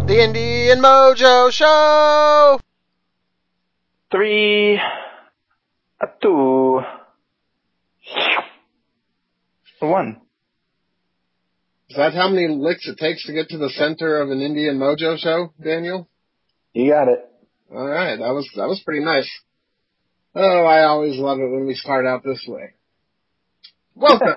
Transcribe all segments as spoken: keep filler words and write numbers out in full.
The Indian Mojo Show! Three, a two, a one. Is that how many licks it takes to get to the center of an Indian Mojo Show, Daniel? You got it. All right, that was that was pretty nice. Oh, I always love it when we start out this way. Welcome,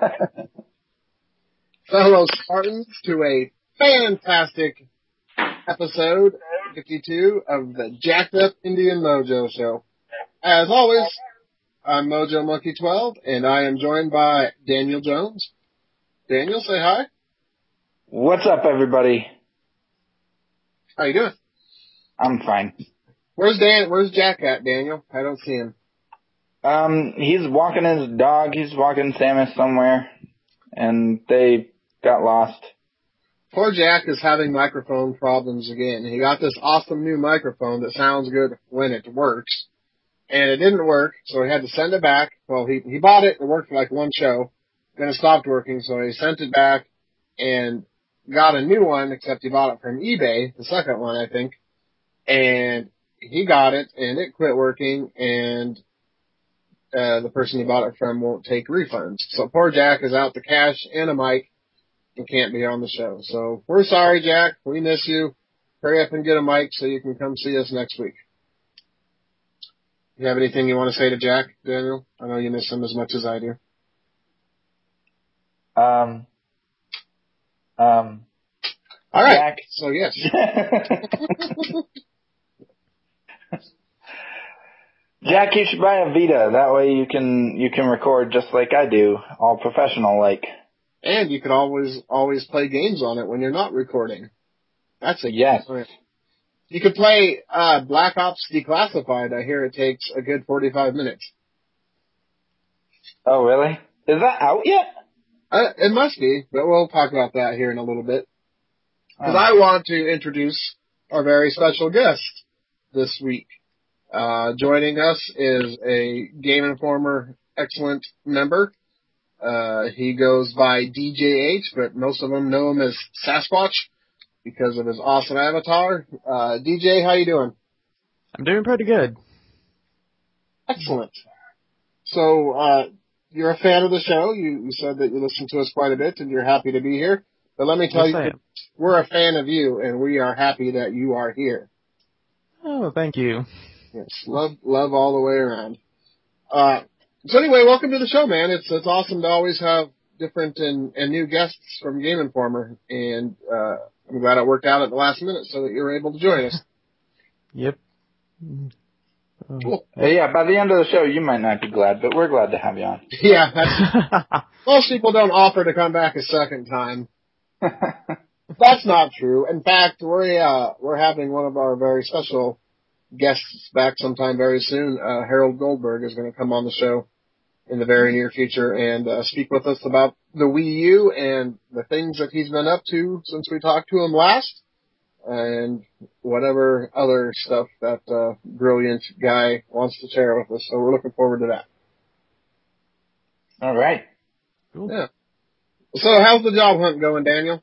fellow Spartans, to a fantastic episode fifty-two of the Jacked Up Indian Mojo Show. As always, I'm Mojo Monkey twelve, and I am joined by Daniel Jones. Daniel, say hi. What's up, everybody? How you doing? I'm fine. Where's Dan? Where's Jack at, Daniel? I don't see him. Um, he's walking his dog. He's walking Samus somewhere, and they got lost. Poor Jack is having microphone problems again. He got this awesome new microphone that sounds good when it works, and it didn't work, so he had to send it back. Well, he he bought it. It worked for like one show. Then it stopped working, so he sent it back and got a new one, except he bought it from eBay, the second one, I think. And he got it, and it quit working, and uh, the person he bought it from won't take refunds. So poor Jack is out the cash and a mic and can't be on the show. So we're sorry, Jack. We miss you. Hurry up and get a mic so you can come see us next week. You have anything you want to say to Jack, Daniel? I know you miss him as much as I do. Um, um, All right. Jack. So yes. Jack, you should buy a Vita. That way you can you can record just like I do, all professional like. And you could always always play games on it when you're not recording. That's a yes. You could play uh, Black Ops Declassified. I hear it takes a good forty-five minutes. Oh, really? Is that out yet? Uh, it must be, but we'll talk about that here in a little bit. Because Oh. I want to introduce our very special guest this week. Uh, joining us is a Game Informer excellent member. Uh, he goes by D J H, but most of them know him as Sasquatch because of his awesome avatar. Uh, D J, how you doing? I'm doing pretty good. Excellent. So, uh, you're a fan of the show. You, you said that you listen to us quite a bit and you're happy to be here. But let me tell Yes, I you, am. we're a fan of you and we are happy that you are here. Oh, thank you. Yes, love, love all the way around. Uh, so anyway, welcome to the show, man. It's, it's awesome to always have different and, and new guests from Game Informer. And, uh, I'm glad it worked out at the last minute so that you were able to join us. Yep. Oh. Cool. Uh, yeah, by the end of the show, you might not be glad, but we're glad to have you on. Yeah, that's, most people don't offer to come back a second time. That's not true. In fact, we're, uh, we're having one of our very special guests back sometime very soon. Uh, Harold Goldberg is going to come on the show in the very near future and uh, speak with us about the Wii U and the things that he's been up to since we talked to him last, and whatever other stuff that uh, brilliant guy wants to share with us. So we're looking forward to that. All right. Cool. Yeah. So how's the job hunt going, Daniel?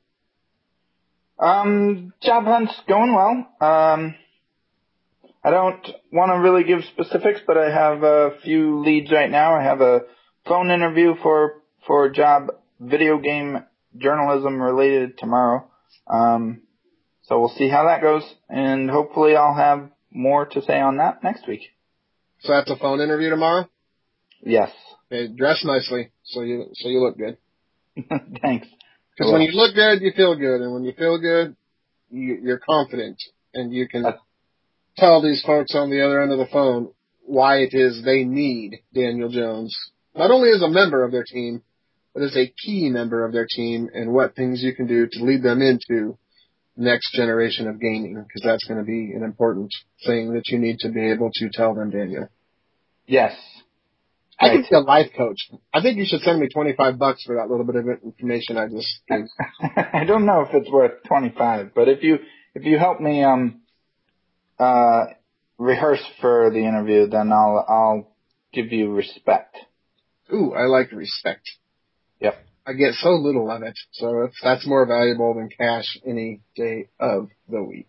Um, job hunt's going well. Um, I don't want to really give specifics, but I have a few leads right now. I have a phone interview for, for a job, video game journalism related tomorrow. Um, so we'll see how that goes, and hopefully I'll have more to say on that next week. So that's a phone interview tomorrow? Yes. Okay, dress nicely so you so you look good. Thanks. Because when you look good, you feel good, and when you feel good, you, you're confident, and you can That's- tell these folks on the other end of the phone why it is they need Daniel Jones, not only as a member of their team, but as a key member of their team, and what things you can do to lead them into the next generation of gaming, because that's going to be an important thing that you need to be able to tell them, Daniel. Yes. I Right. can be a life coach. I think you should send me twenty-five bucks for that little bit of information I just gave. I don't know if it's worth twenty-five, but if you, if you help me, um, uh, rehearse for the interview, then I'll, I'll give you respect. Ooh, I like respect. Yep. I get so little of it, so it's, that's more valuable than cash any day of the week.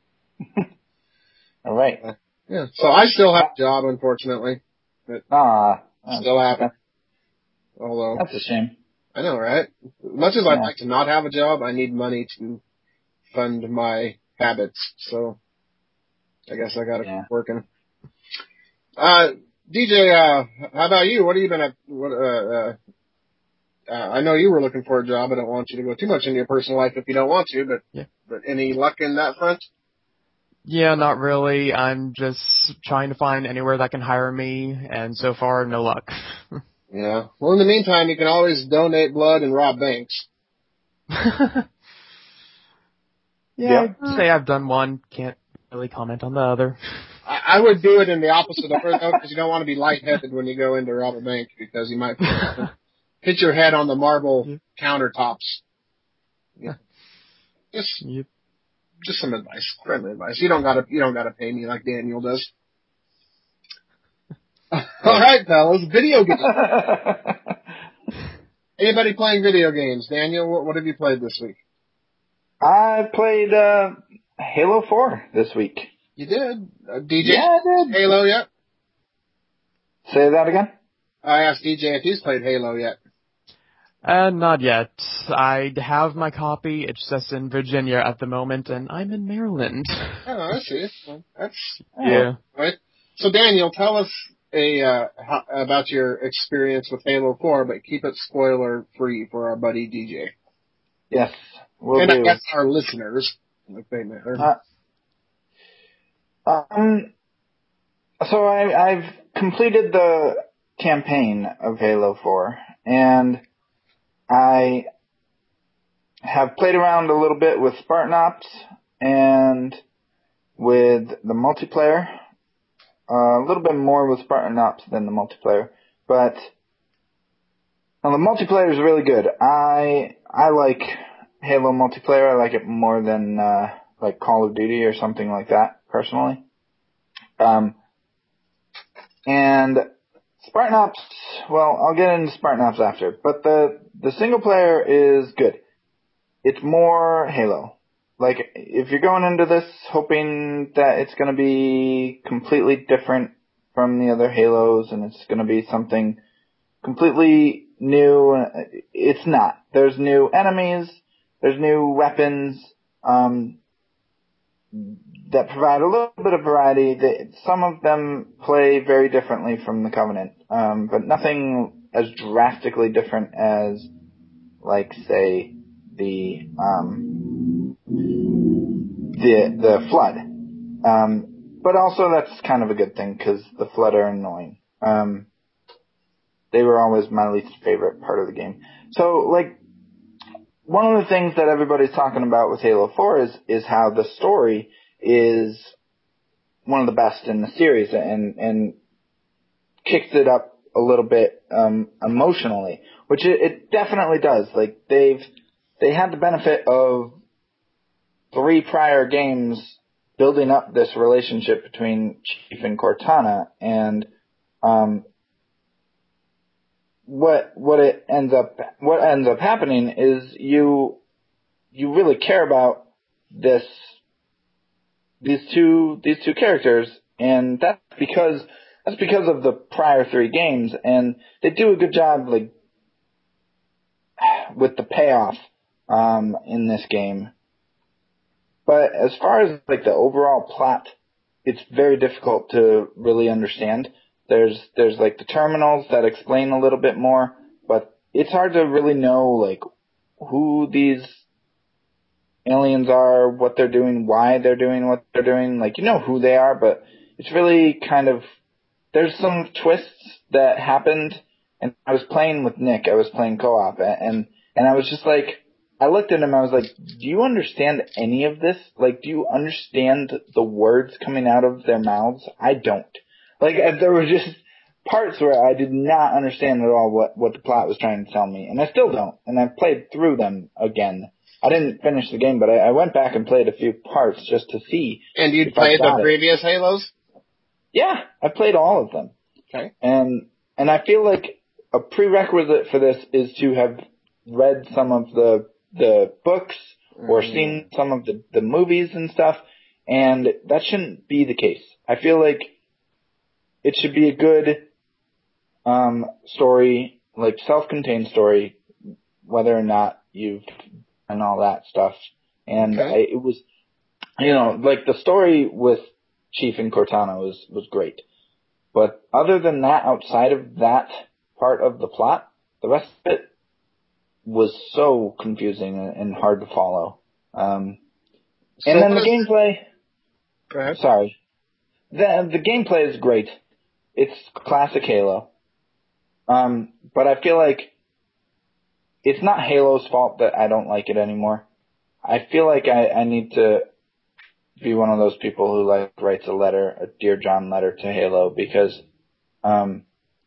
All right. Uh, yeah. So I still have a job, unfortunately. But Ah, still have it. Although that's a shame. I know, right? As much as I'd Yeah. like to not have a job, I need money to fund my habits. So I guess I got to Yeah. keep working. Uh, D J, uh, how about you? What have you been at? What, uh, uh, uh, I know you were looking for a job. I don't want you to go too much into your personal life if you don't want to, but Yeah. but any luck in that front? Yeah, not really. I'm just trying to find anywhere that can hire me, and so far, no luck. Yeah. Well, in the meantime, you can always donate blood and rob banks. yeah, Yeah. I'd say I've done one. Can't really comment on the other. I, I would do it in the opposite order, though, because you don't want to be lightheaded when you go in to rob a bank, because you might hit your head on the marble Yeah. countertops. Yeah. Just, Yep. just some advice, friendly advice. You don't gotta, you don't gotta pay me like Daniel does. All right, fellas, video games. Anybody playing video games? Daniel, what, what have you played this week? I played uh, Halo four this week. You did. Uh, D J, Yeah, I did. Halo yet? Say that again? I asked D J if he's played Halo yet. Uh, not yet. I have my copy. It's just in Virginia at the moment, and I'm in Maryland. Oh, I see. Well, that's Yeah. right. So, Daniel, tell us a uh, how, about your experience with Halo four, but keep it spoiler free for our buddy D J. Yes, we'll and do. I guess our listeners, if they matter. Uh, um, so I, I've completed the campaign of Halo four, and I have played around a little bit with Spartan Ops and with the multiplayer. Uh, a little bit more with Spartan Ops than the multiplayer, but well, the multiplayer is really good. I I like Halo multiplayer. I like it more than uh, like Call of Duty or something like that, personally. Um, and Spartan Ops, well, I'll get into Spartan Ops after, but the the single player is good. It's more Halo. Like, if you're going into this hoping that it's going to be completely different from the other Halos and it's going to be something completely new, it's not. There's new enemies, there's new weapons um, that provide a little bit of variety. Some of them play very differently from the Covenant, um, but nothing as drastically different as, like, say, the... Um, the the Flood. Um, but also that's kind of a good thing because the Flood are annoying. Um, they were always my least favorite part of the game. So, like, one of the things that everybody's talking about with Halo four is, is how the story is one of the best in the series and, and kicks it up a little bit, um, emotionally, which it, it definitely does. Like, they've, they had the benefit of three prior games building up this relationship between Chief and Cortana, and um, what what it ends up what ends up happening is you you really care about this these two these two characters, and that's because that's because of the prior three games, and they do a good job like with the payoff um, in this game. But as far as like the overall plot, it's very difficult to really understand. There's there's like the terminals that explain a little bit more, but it's hard to really know like who these aliens are, what they're doing, why they're doing what they're doing. Like, you know who they are, but it's really kind of, there's some twists that happened, and I was playing with Nick. I was playing co-op, and and I was just like, I looked at him, I was like, do you understand any of this? Like, do you understand the words coming out of their mouths? I don't. Like, there were just parts where I did not understand at all what, what the plot was trying to tell me, and I still don't. And I've played through them again. I didn't finish the game, but I, I went back and played a few parts just to see. And you'd played the previous Halos? Yeah, I played all of them. Okay. And and I feel like a prerequisite for this is to have read some of the the books or Mm. seen some of the, the movies and stuff, and that shouldn't be the case. I feel like it should be a good um, story, like self-contained story, whether or not you've done all that stuff. And Okay. I, it was, you know, like the story with Chief and Cortana was, was great. But other than that, outside of that part of the plot, the rest of it was so confusing and hard to follow. Um, So and then what the is- gameplay, Go ahead. sorry, the the gameplay is great. It's classic Halo. Um, but I feel like it's not Halo's fault that I don't like it anymore. I feel like I, I need to be one of those people who like writes a letter, a Dear John letter to Halo, because um,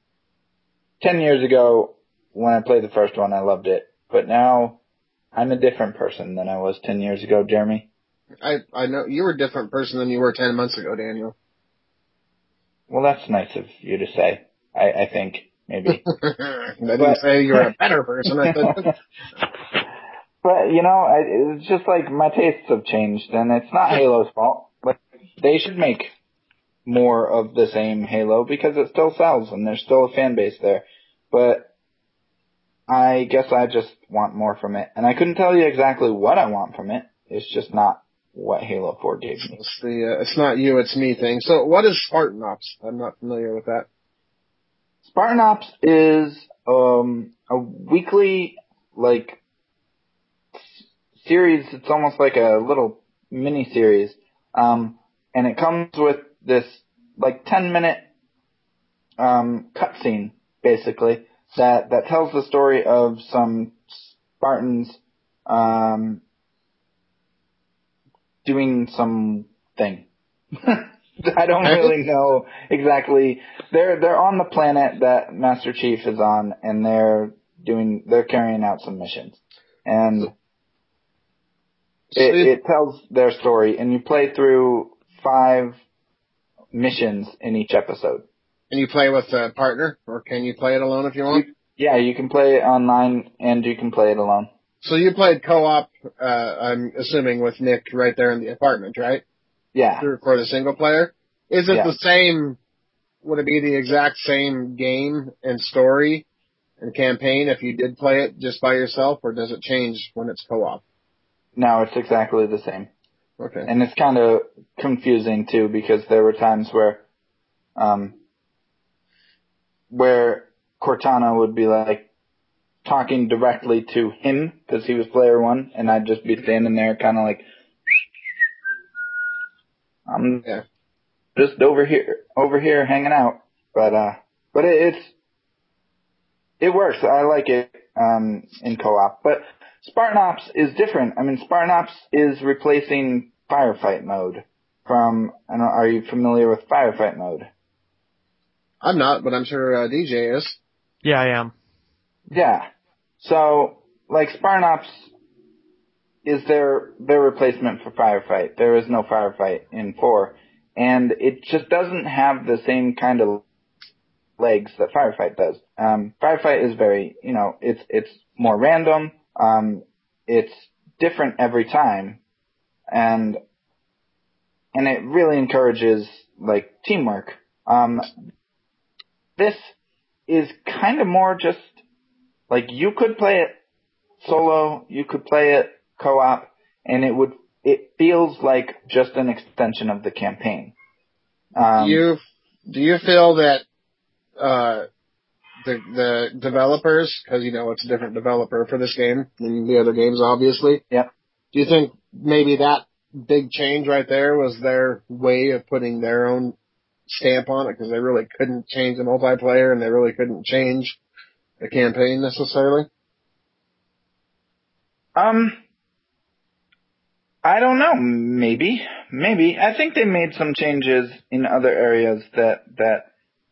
ten years ago when I played the first one, I loved it. But now I'm a different person than I was ten years ago, Jeremy. I, I know you were a different person than you were ten months ago, Daniel. Well, that's nice of you to say, I, I think, maybe. I didn't But- say you were a better person. I said, But, you know, I, it's just like my tastes have changed, and it's not Halo's fault. Like, they should make more of the same Halo because it still sells and there's still a fan base there. But I guess I just want more from it. And I couldn't tell you exactly what I want from it. It's just not what Halo four gave me. it's the uh, it's not you, it's me thing. So what is Spartan Ops? I'm not familiar with that. Spartan Ops is um, a weekly, like, s- series. It's almost like a little mini series. Um, and it comes with this, like, ten minute um, cutscene, basically, that, that tells the story of some Spartans um, doing some thing. I don't really know exactly. They're they're on the planet that Master Chief is on, and they're doing they're carrying out some missions, and it, it tells their story. And you play through five missions in each episode. And you play with a partner, or can you play it alone if you want? Yeah, you can play it online, and you can play it alone. So you played co-op, uh, I'm assuming with Nick right there in the apartment, right? Yeah. For the single player? Is it Yeah. the same, would it be the exact same game and story and campaign if you did play it just by yourself, or does it change when it's co-op? No, it's exactly the same. Okay. And it's kind of confusing too, because there were times where, um, where Cortana would be like talking directly to him because he was player one, and I'd just be standing there kind of like, I'm Yeah. just over here, over here hanging out. But, uh, but it, it's, it works. I like it, um, in co-op. But Spartan Ops is different. I mean, Spartan Ops is replacing Firefight mode from, I don't know, are you familiar with Firefight mode? I'm not, but I'm sure uh, D J is. Yeah, I am. Yeah. So, like, Spartan Ops is their, their replacement for Firefight. There is no Firefight in four. And it just doesn't have the same kind of legs that Firefight does. Um, Firefight is very, you know, it's, it's more random. Um, it's different every time. And, and it really encourages, like, teamwork. Um, this is kind of more just, like, you could play it solo, you could play it co-op, and it would, it feels like just an extension of the campaign. Um, do you, do you feel that, uh, the, the developers, cause you know it's a different developer for this game than the other games obviously. Yep. Do you think maybe that big change right there was their way of putting their own stamp on it, because they really couldn't change the multiplayer and they really couldn't change the campaign necessarily? Um, I don't know. Maybe, maybe. I think they made some changes in other areas that that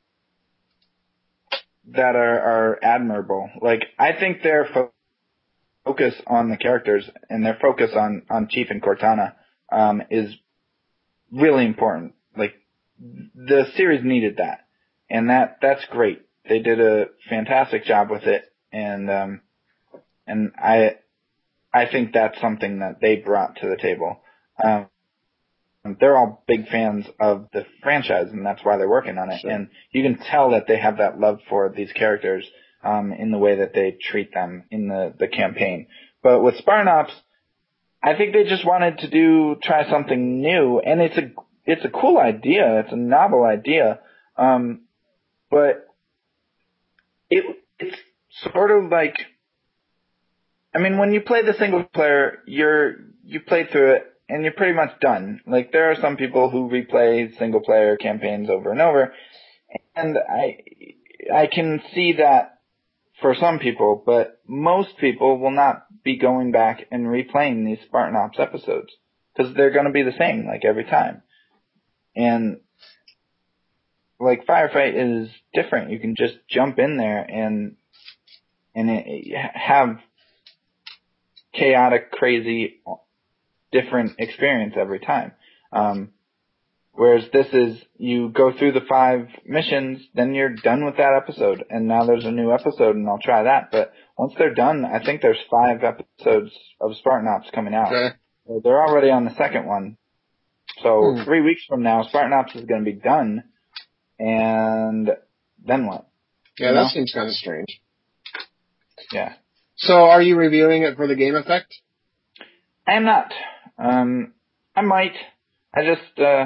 that are, are admirable. Like, I think their fo- focus on the characters and their focus on on Chief and Cortana um, is really important. Like, the series needed that, and that that's great. They did a fantastic job with it, and um, and I I think that's something that they brought to the table. Um, they're all big fans of the franchise, and that's why they're working on it. Sure. And you can tell that they have that love for these characters um, in the way that they treat them in the, the campaign. But with Spartan Ops, I think they just wanted to do try something new, and it's a it's a cool idea. It's a novel idea, um, but it it's sort of like, I mean, when you play the single player, you're you play through it and you're pretty much done. Like, there are some people who replay single player campaigns over and over, and I I can see that for some people, but most people will not be going back and replaying these Spartan Ops episodes because they're going to be the same like every time. And like, Firefight is different. You can just jump in there and and it, have chaotic, crazy, different experience every time. Um, whereas this is, you go through the five missions, then you're done with that episode, and now there's a new episode, and I'll try that. But once they're done, I think there's five episodes of Spartan Ops coming out. Okay. So they're already on the second one. So Hmm. three weeks from now, Spartan Ops is going to be done, and then what? Yeah, You that know? seems kind of strange. Yeah. So are you reviewing it for the game effect? I am not. Um, I might. I just, uh,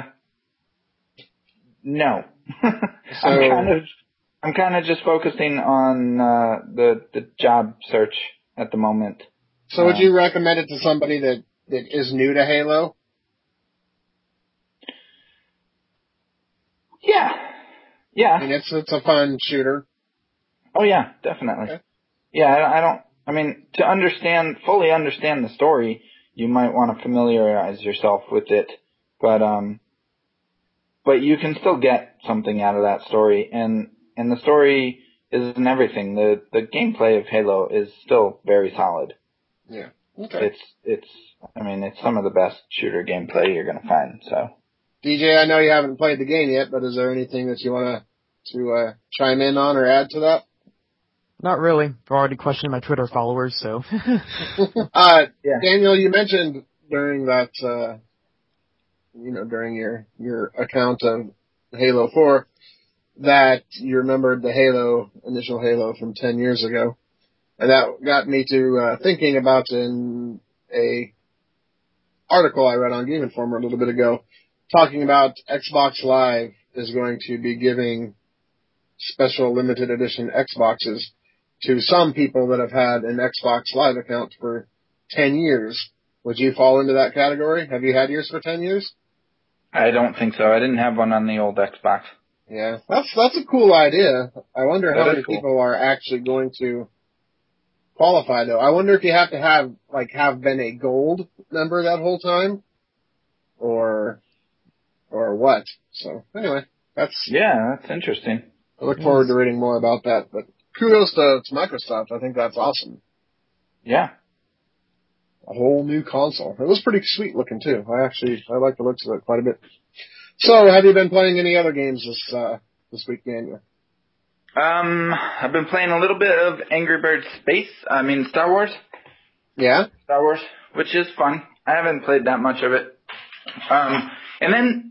no. I'm So- kind of, I'm kind of just focusing on, uh, the, the job search at the moment. So would Um, you recommend it to somebody that, that is new to Halo? Yeah. I Yeah. mean, it's, it's a fun shooter. Oh yeah, definitely. Okay. Yeah, I, I don't, I mean, to understand, fully understand the story, you might want to familiarize yourself with it, but, um, but you can still get something out of that story, and, and the story isn't everything. The, the gameplay of Halo is still very solid. Yeah. Okay. It's, it's, I mean, it's some of the best shooter gameplay you're gonna find, so. D J, I know you haven't played the game yet, but is there anything that you want to, to, uh, chime in on or add to that? Not really. I've already questioned my Twitter followers, so. Uh, Yeah. Daniel, you mentioned during that, uh, you know, during your, your account of Halo four that you remembered the Halo, initial Halo from ten years ago. And that got me to, uh, thinking about in a article I read on Game Informer a little bit ago, talking about Xbox Live is going to be giving special limited edition Xboxes to some people that have had an Xbox Live account for ten years. Would you fall into that category? Have you had yours for ten years? I don't think so. I didn't have one on the old Xbox. Yeah, that's that's a cool idea. I wonder That how is many cool. people are actually going to qualify though. I wonder if you have to have like have been a gold member that whole time, or or what. So anyway, that's Yeah, that's interesting. I look forward to reading more about that. But kudos to, to Microsoft. I think that's awesome. Yeah. A whole new console. It was pretty sweet looking too. I actually I like the looks of it quite a bit. So, have you been playing any other games this uh, this week, Daniel? Um, I've been playing a little bit of Angry Birds Space. I mean, Star Wars. Yeah. Star Wars, which is fun. I haven't played that much of it. Um, and then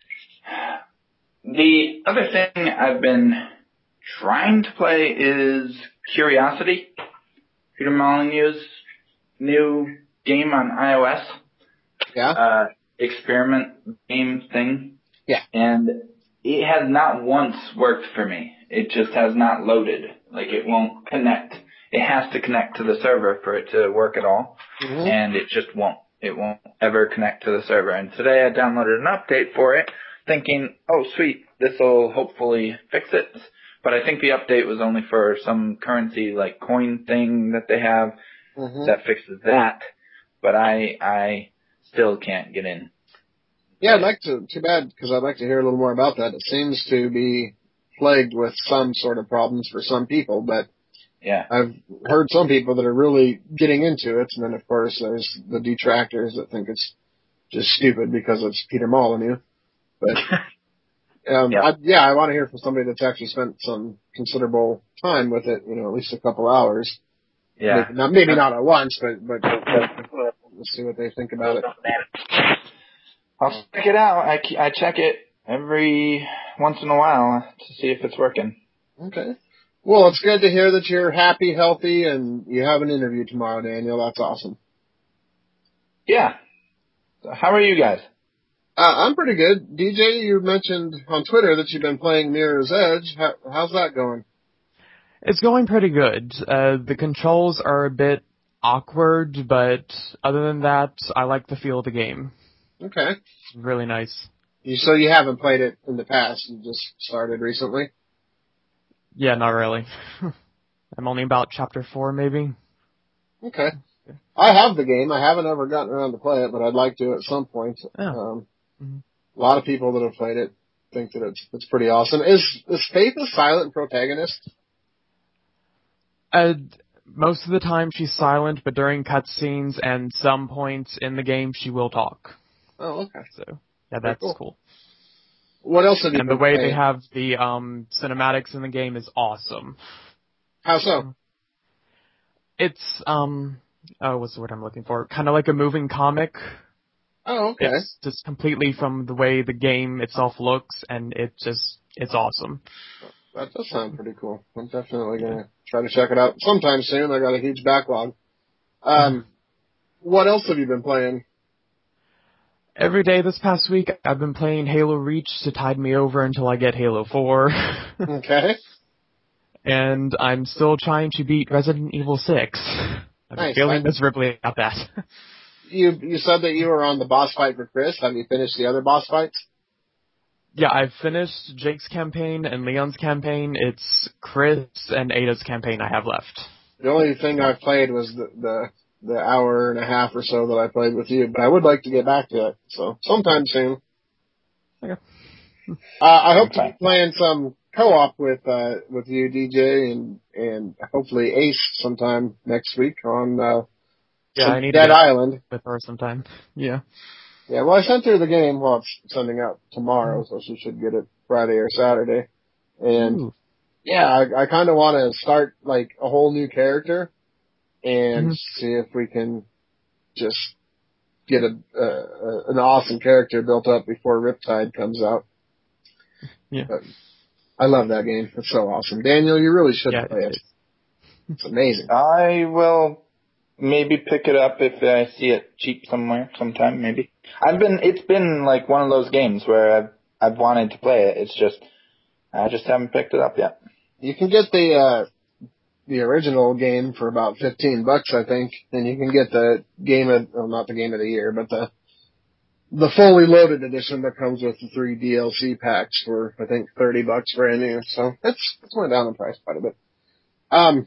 the other thing I've been trying to play is Curiosity, Peter Molyneux's new game on iOS. Yeah. Uh, experiment game thing. Yeah. And it has not once worked for me. It just has not loaded. Like, it won't connect. It has to connect to the server for it to work at all. Mhm. And it just won't. It won't ever connect to the server. And today I downloaded an update for it, thinking, oh sweet, this'll hopefully fix it. But I think the update was only for some currency, like coin thing that they have Mhm. that fixes that. But I, I still can't get in. Yeah, I'd like to. Too bad, because I'd like to hear a little more about that. It seems to be plagued with some sort of problems for some people, but Yeah. I've heard some people that are really getting into it, and then of course there's the detractors that think it's just stupid because it's Peter Molyneux. But um, Yeah. I, yeah, I want to hear from somebody that's actually spent some considerable time with it, you know, at least a couple hours. Yeah. Maybe not, maybe not at once, but, but we'll see what they think about it. I'll check it out. I, I check it every once in a while to see if it's working. Okay. Well, it's good to hear that you're happy, healthy, and you have an interview tomorrow, Daniel. That's awesome. Yeah. So how are you guys? Uh, I'm pretty good. D J, you mentioned on Twitter that you've been playing Mirror's Edge. How, how's that going? It's going pretty good. Uh, the controls are a bit awkward, but other than that, I like the feel of the game. Okay. It's really nice. You, so you haven't played it in the past. You just started recently? Yeah, not really. I'm only about chapter four, maybe. Okay. I have the game. I haven't ever gotten around to play it, but I'd like to at some point. Oh. Um, mm-hmm. A lot of people that have played it think that it's it's pretty awesome. Is is Faith a silent protagonist? Uh, most of the time she's silent, but during cutscenes and some points in the game she will talk. Oh, okay. So yeah, that's cool. cool. What else have you And been the way playing? they have the um cinematics in the game is awesome. How so? It's um oh what's the word I'm looking for? Kind of like a moving comic. Oh, okay. It's just completely from the way the game itself looks, and it just it's awesome. That does sound pretty cool. I'm definitely gonna try to check it out sometime soon. I got a huge backlog. Um, what else have you been playing? Every day this past week, I've been playing Halo Reach to tide me over until I get Halo four. Okay. And I'm still trying to beat Resident Evil six. I'm Nice. feeling miserably about that. You you said that you were on the boss fight for Chris. Have you finished the other boss fights? Yeah, I've finished Jake's campaign and Leon's campaign. It's Chris and Ada's campaign I have left. The only thing I've played was the, the the hour and a half or so that I played with you, but I would like to get back to it. So sometime soon. Okay. Uh, I hope Okay. to be playing some co-op with uh, with you, D J, and and hopefully Ace sometime next week on uh, Yeah, some I need Dead to get Island. with her sometime. Yeah. Yeah, well, I sent her the game. Well, it's sending out tomorrow, so she should get it Friday or Saturday. And Ooh. yeah, I, I kind of want to start like a whole new character and Mhm. see if we can just get a, a, a an awesome character built up before Riptide comes out. Yeah. But I love that game. It's so awesome. Daniel, you really should Yeah, play it it. is. It's amazing. I will maybe pick it up if I see it cheap somewhere sometime, maybe. I've been, it's been like one of those games where I've, I've wanted to play it. It's just, I just haven't picked it up yet. You can get the, uh, the original game for about fifteen bucks, I think, and you can get the game of, well, not the game of the year, but the, the fully loaded edition that comes with the three D L C packs for, I think, thirty bucks brand new. So it's, it's went down in price quite a bit. Um,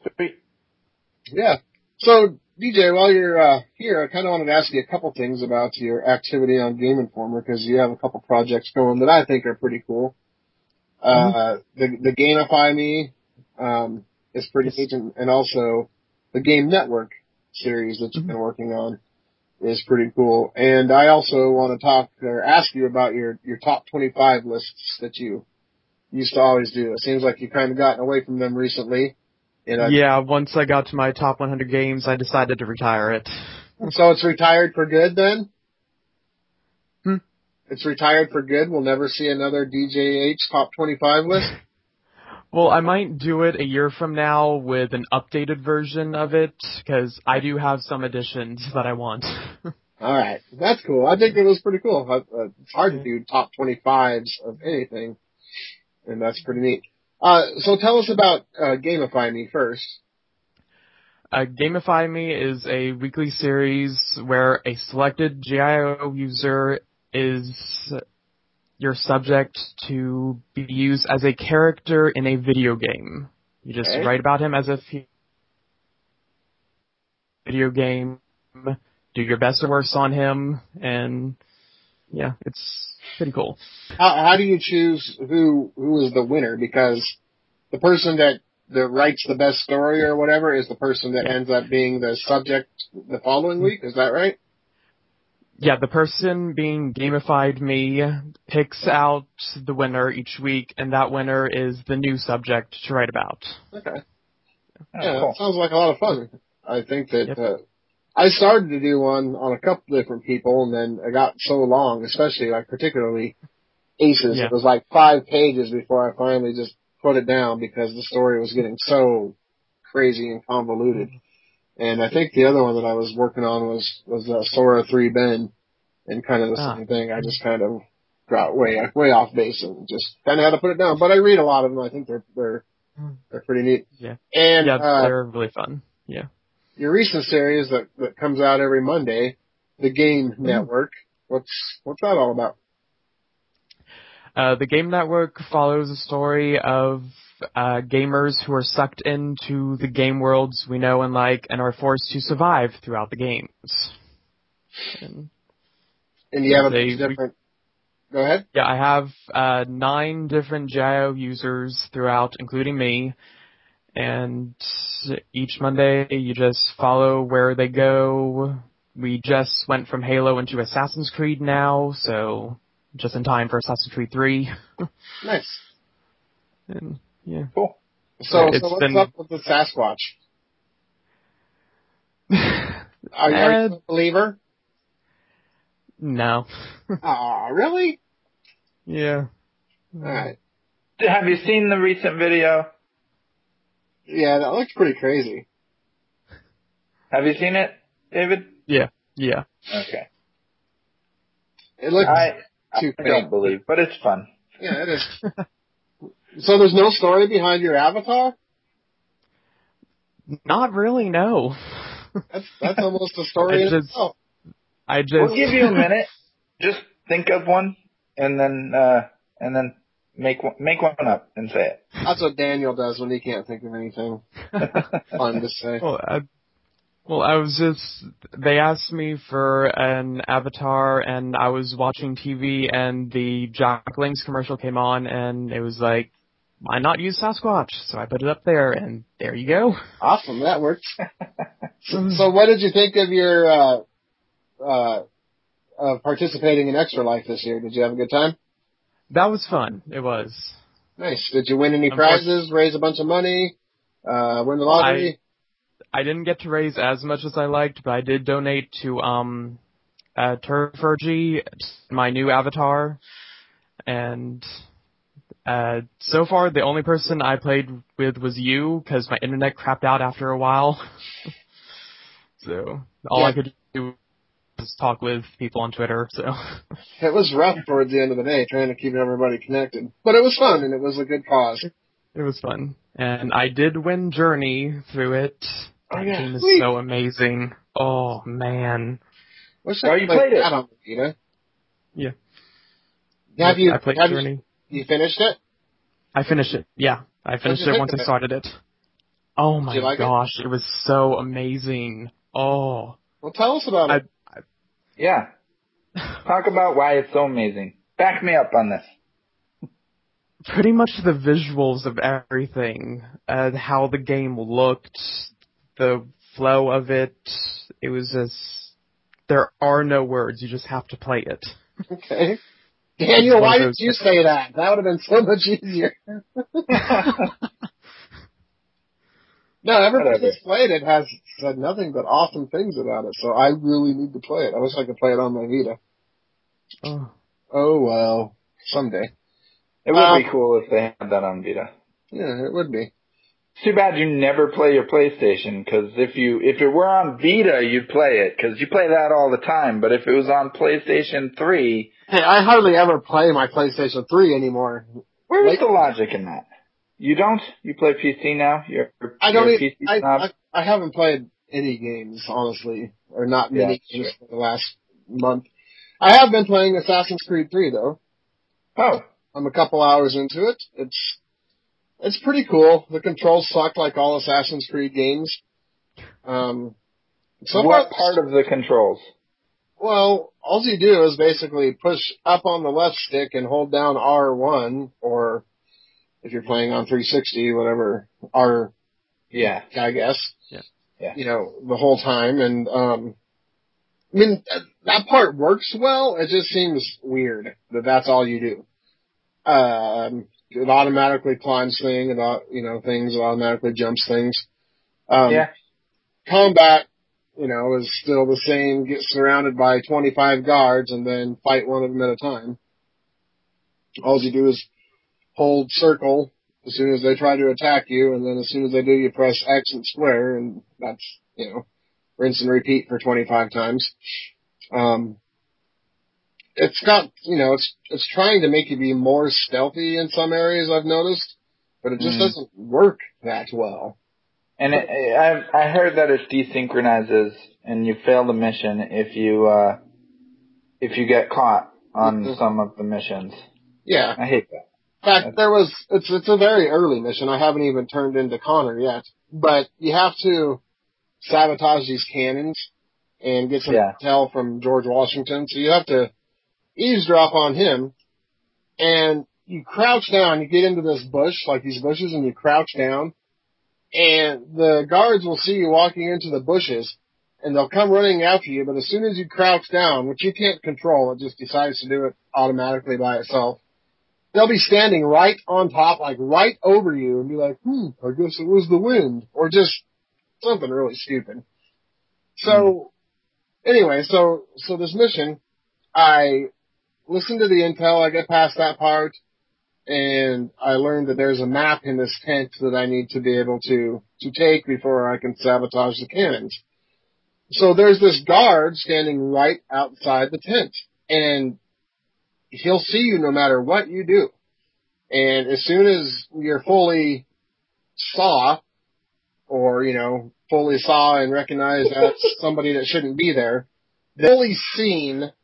yeah. So, D J, while you're uh, here, I kind of wanted to ask you a couple things about your activity on Game Informer, because you have a couple projects going that I think are pretty cool. Mm-hmm. Uh, the, the Gamify Me um, is pretty Yes. neat, and, and also the Game Network series that you've Mm-hmm. been working on is pretty cool. And I also want to talk or ask you about your, your top twenty-five lists that you used to always do. It seems like you've kind of gotten away from them recently. And I, Yeah, once I got to my top one hundred games, I decided to retire it. So it's retired for good then? Hmm? It's retired for good? We'll never see another D J H top twenty-five list? Well, I might do it a year from now with an updated version of it, because I do have some additions that I want. Alright, that's cool. I think it was pretty cool. Uh, it's hard to do top twenty-fives of anything, and that's pretty neat. Uh, so tell us about uh, Gamify Me first. Uh, Gamify Me is a weekly series where a selected G I O user is your subject to be used as a character in a video game. You just Okay. write about him as if he video game, do your best or worst on him, and yeah, it's pretty cool. How, how do you choose who who is the winner? Because the person that, that writes the best story or whatever is the person that ends up being the subject the following week. Is that right? Yeah, the person being Gamified Me picks out the winner each week, and that winner is the new subject to write about. Okay. Oh, Yeah, cool. that sounds like a lot of fun. I think that Yep. uh, I started to do one on a couple different people, and then it got so long, especially like particularly Aces. Yeah. It was like five pages before I finally just put it down because the story was getting so crazy and convoluted. And I think the other one that I was working on was was uh, Sora three Ben, and kind of the Ah. same thing. I just kind of got way way off base and just kind of had to put it down. But I read a lot of them. I think they're they're they're pretty neat. Yeah. And Yeah, uh, they're really fun. Yeah. your recent series that that comes out every Monday, the Game Network. What's what's that all about? Uh, the Game Network follows a story of uh, gamers who are sucked into the game worlds we know and like and are forced to survive throughout the games. And, And you have a They- bunch of different. Go ahead. yeah, I have uh, nine different G I O users throughout, including me. And each Monday, you just follow where they go. We just went from Halo into Assassin's Creed now, so just in time for Assassin's Creed three. Nice. And, yeah. Cool. So, It's so what's been- up with the Sasquatch? Are you, are you a believer? No. Aw, really? Yeah. Alright. Have you seen the recent video? Yeah, that looks pretty crazy. Have you seen it, David? Yeah. Yeah. Okay. It looks I, I too don't fake. believe, but it's fun. Yeah, it is. So there's no story behind your avatar? Not really, no. That's that's almost a story I in just- itself. I just... We'll give you a minute. Just think of one, and then uh, and then make one, make one up and say it. That's what Daniel does when he can't think of anything fun to say. Well, I, well, I was just, they asked me for an avatar and I was watching T V and the Jack Links commercial came on and it was like, why not use Sasquatch? So I put it up there and there you go. Awesome, that works. So, so what did you think of your uh, uh, uh, participating in Extra Life this year? Did you have a good time? That was fun. It was. Nice. Did you win any Unfortunately- prizes, raise a bunch of money, uh, win the lottery? I didn't get to raise as much as I liked, but I did donate to, um, uh, Turfergy, my new avatar, and, uh, so far the only person I played with was you, because my internet crapped out after a while. So, all Yeah. I could do was talk with people on Twitter, so. It was rough towards the end of the day trying to keep everybody connected. But it was fun, and it was a good cause. It was fun. And I did win Journey through it. Oh, That yeah. game is Sweet. so amazing. Oh, man. Wish Oh, I you played played it. that on the Vita. Yeah. Have you, I played have you, Journey. you finished it? I finished it. Yeah, I finished you it think once of I it? started it. Oh my you like it? gosh, it? was so amazing. Oh, Well, tell us about I, it. Yeah. Talk about why it's so amazing. Back me up on this. pretty much the visuals of everything, uh, how the game looked, the flow of it. It was just, there are no words. You just have to play it. Okay. Daniel, One why of did those- you say that? That would have been so much easier. No, everybody Whatever. that's played it has said nothing but awesome things about it, so I really need to play it. I wish I could play it on my Vita. Oh. Oh, well, someday. It would Um, be cool if they had that on Vita. Yeah, it would be. It's too bad you never play your PlayStation, because if you if it were on Vita, you'd play it, because you play that all the time. But if it was on PlayStation three, Hey, I hardly ever play my PlayStation three anymore. where's Like- the logic in that? You don't? You play P C now? You're, I don't you're a even, P C I, snob? I, I haven't played any games, honestly, or not many Yeah, games for the last month. I have been playing Assassin's Creed three, though. Oh, I'm a couple hours into it. It's it's pretty cool. The controls suck like all Assassin's Creed games. Um, so what far, part of the controls? well, all you do is basically push up on the left stick and hold down R one, or if you're playing on three sixty, whatever, R, Yeah. I guess. Yeah. Yeah. You know, the whole time. And, um, I mean, that, that part works well. It just seems weird that that's all you do. Um, it automatically climbs things, it, au- you know, things, it automatically jumps things. Um, yeah. Combat, you know, is still the same. Get surrounded by twenty-five guards and then fight one of them at a time. All you do is hold circle as soon as they try to attack you, and then as soon as they do, you press X and square, and that's, you know, rinse and repeat for twenty-five times. Um, it's got, you know, it's it's trying to make you be more stealthy in some areas, I've noticed, but it just mm. doesn't work that well. And it, I I heard that it desynchronizes and you fail the mission if you uh, if you get caught on mm-hmm. some of the missions. Yeah, I hate that. In fact, That's... there was it's it's a very early mission. I haven't even turned into Connor yet, but you have to sabotage these cannons and get some yeah. intel from George Washington. So you have to eavesdrop on him, and you crouch down. You get into this bush, like these bushes, and you crouch down. And the guards will see you walking into the bushes, and they'll come running after you, but as soon as you crouch down, which you can't control, it just decides to do it automatically by itself, they'll be standing right on top, like right over you, and be like, hmm, I guess it was the wind, or just something really stupid. So, mm. anyway, so, so this mission, I listen to the intel, I get past that part, and I learned that there's a map in this tent that I need to be able to, to take before I can sabotage the cannons. So there's this guard standing right outside the tent, and he'll see you no matter what you do. And as soon as you're fully saw, or, you know, fully saw and recognize that's somebody that shouldn't be there, fully seen,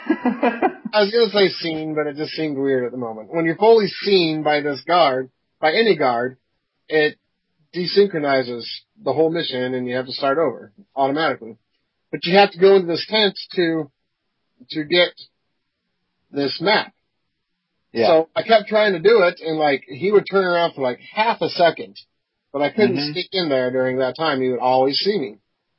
I was going to say seen, but it just seemed weird at the moment. When you're fully seen by this guard, by any guard, it desynchronizes the whole mission and you have to start over automatically. But you have to go into this tent to, to get this map. Yeah. So I kept trying to do it, and like, he would turn around for like half a second, but I couldn't mm-hmm. sneak in there during that time. He would always see me.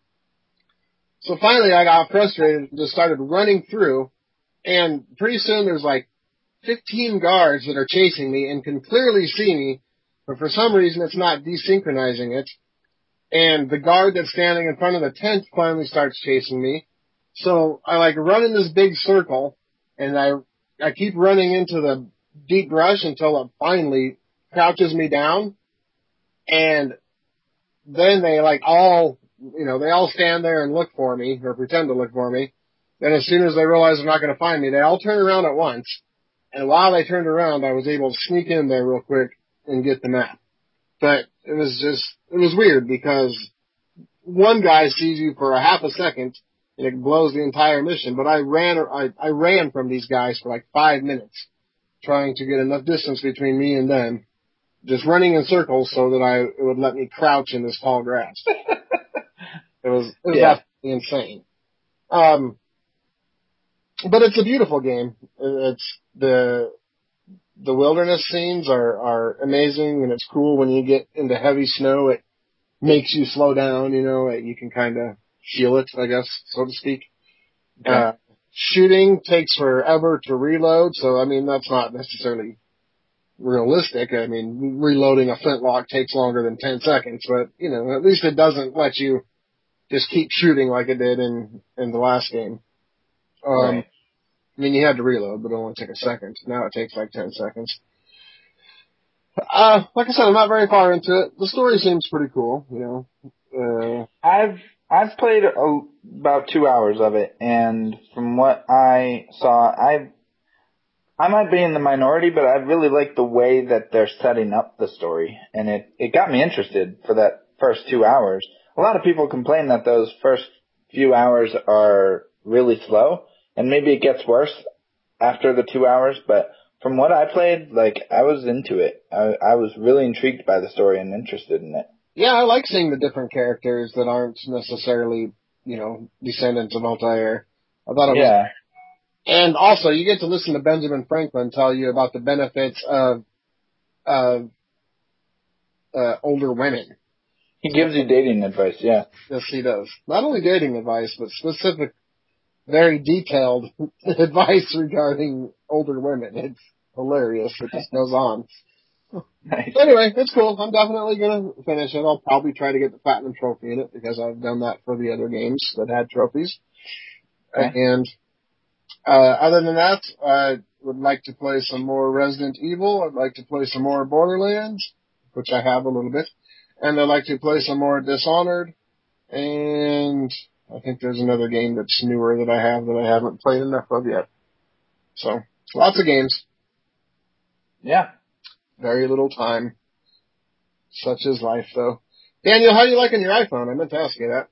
So finally I got frustrated and just started running through. And pretty soon there's like fifteen guards that are chasing me and can clearly see me, but for some reason it's not desynchronizing it. And the guard that's standing in front of the tent finally starts chasing me. So I like run in this big circle, and I I keep running into the deep brush until it finally crouches me down. And then they like all, you know, they all stand there and look for me, or pretend to look for me. Then as soon as they realize they're not going to find me, they all turn around at once. And while they turned around, I was able to sneak in there real quick and get the map. But it was just, it was weird because one guy sees you for a half a second and it blows the entire mission. But I ran, I, I ran from these guys for like five minutes trying to get enough distance between me and them, just running in circles so that I, it would let me crouch in this tall grass. It was, it was yeah. absolutely insane. Um, But it's a beautiful game. It's the the wilderness scenes are, are amazing, and it's cool when you get into heavy snow. It makes you slow down, you know. You can kind of feel it, I guess, so to speak. Okay. Uh, shooting takes forever to reload, so I mean that's not necessarily realistic. I mean, reloading a flintlock takes longer than ten seconds, but you know, at least it doesn't let you just keep shooting like it did in in the last game. Um, right. I mean, you had to reload, but it only took a second. Now it takes like ten seconds. Uh, like I said, I'm not very far into it. The story seems pretty cool, you know. Uh, I've, I've played a, about two hours of it, and from what I saw, I, I might be in the minority, but I really like the way that they're setting up the story, and it, it got me interested for that first two hours. A lot of people complain that those first few hours are really slow. And maybe it gets worse after the two hours, but from what I played, like, I was into it. I, I was really intrigued by the story and interested in it. Yeah, I like seeing the different characters that aren't necessarily, you know, descendants of Altair. I thought it was... Yeah. And also, you get to listen to Benjamin Franklin tell you about the benefits of, of, uh, older women. He gives you dating advice, yeah. Yes, he does. Not only dating advice, but specific, very detailed advice regarding older women. It's hilarious. It just goes on. Nice. So anyway, it's cool. I'm definitely gonna finish it. I'll probably try to get the platinum trophy in it because I've done that for the other games that had trophies. Okay. And uh, other than that, I would like to play some more Resident Evil. I'd like to play some more Borderlands, which I have a little bit, and I'd like to play some more Dishonored. And I think there's another game that's newer that I have that I haven't played enough of yet. So lots of games. Yeah. Very little time. Such is life, though. Daniel, how do you liking your iPhone? I meant to ask you that.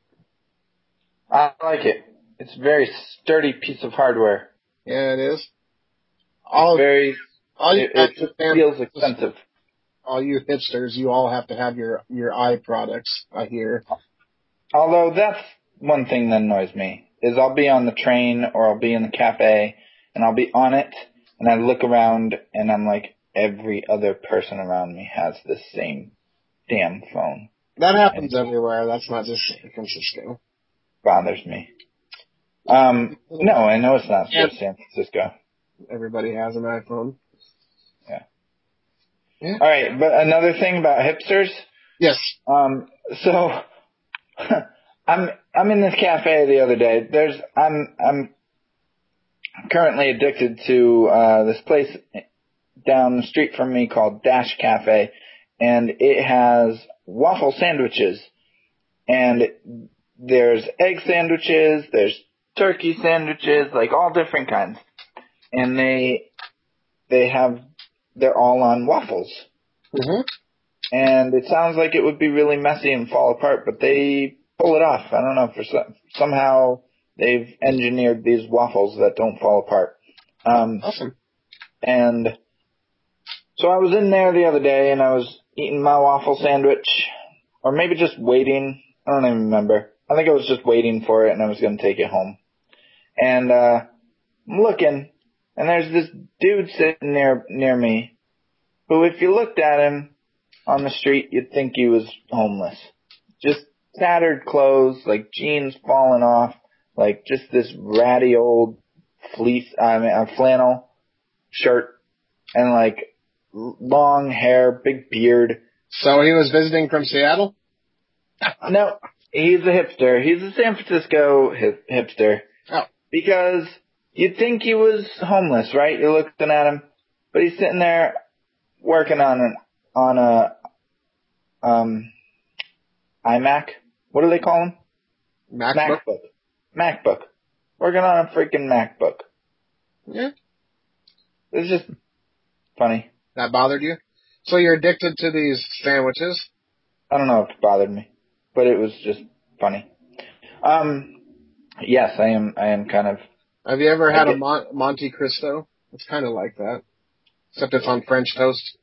I like it. It's a very sturdy piece of hardware. Yeah, it is. All very. all you It, it just feels expensive. All you hipsters, you all have to have your your i products. I hear. Although that's one thing that annoys me is I'll be on the train or I'll be in the cafe and I'll be on it and I look around and I'm like, every other person around me has the same damn phone. That happens and everywhere. That's not just San Francisco. Bothers me. Um, no, I know it's not just San Francisco. Everybody has an iPhone. Yeah. Yeah. All right, but another thing about hipsters. Yes. Um, so I'm I'm in this cafe the other day. There's I'm I'm currently addicted to uh, this place down the street from me called Dash Cafe, and it has waffle sandwiches. And there's egg sandwiches, there's turkey sandwiches, like all different kinds. And they they have they're all on waffles. Mm-hmm. And it sounds like it would be really messy and fall apart, but they pull it off. I don't know, for some, somehow they've engineered these waffles that don't fall apart. Um, awesome. And so I was in there the other day and I was eating my waffle sandwich, or maybe just waiting. I don't even remember. I think I was just waiting for it and I was going to take it home. And uh, I'm looking, and there's this dude sitting near near me who, if you looked at him on the street, you'd think he was homeless. Just tattered clothes, like jeans falling off, like just this ratty old fleece, I mean, a flannel shirt, and like long hair, big beard. So he was visiting from Seattle? No, he's a hipster. He's a San Francisco hip- hipster. Oh. Because you'd think he was homeless, right? You're looking at him, but he's sitting there working on an on a um iMac. What do they call him? MacBook. MacBook. MacBook. Working on a freaking MacBook. Yeah. It's just funny. That bothered you? So you're addicted to these sandwiches? I don't know if it bothered me, but it was just funny. Um, yes, I am. I am kind of. Have you ever had I a Mon- Monte Cristo? It's kind of like that, except it's on French toast.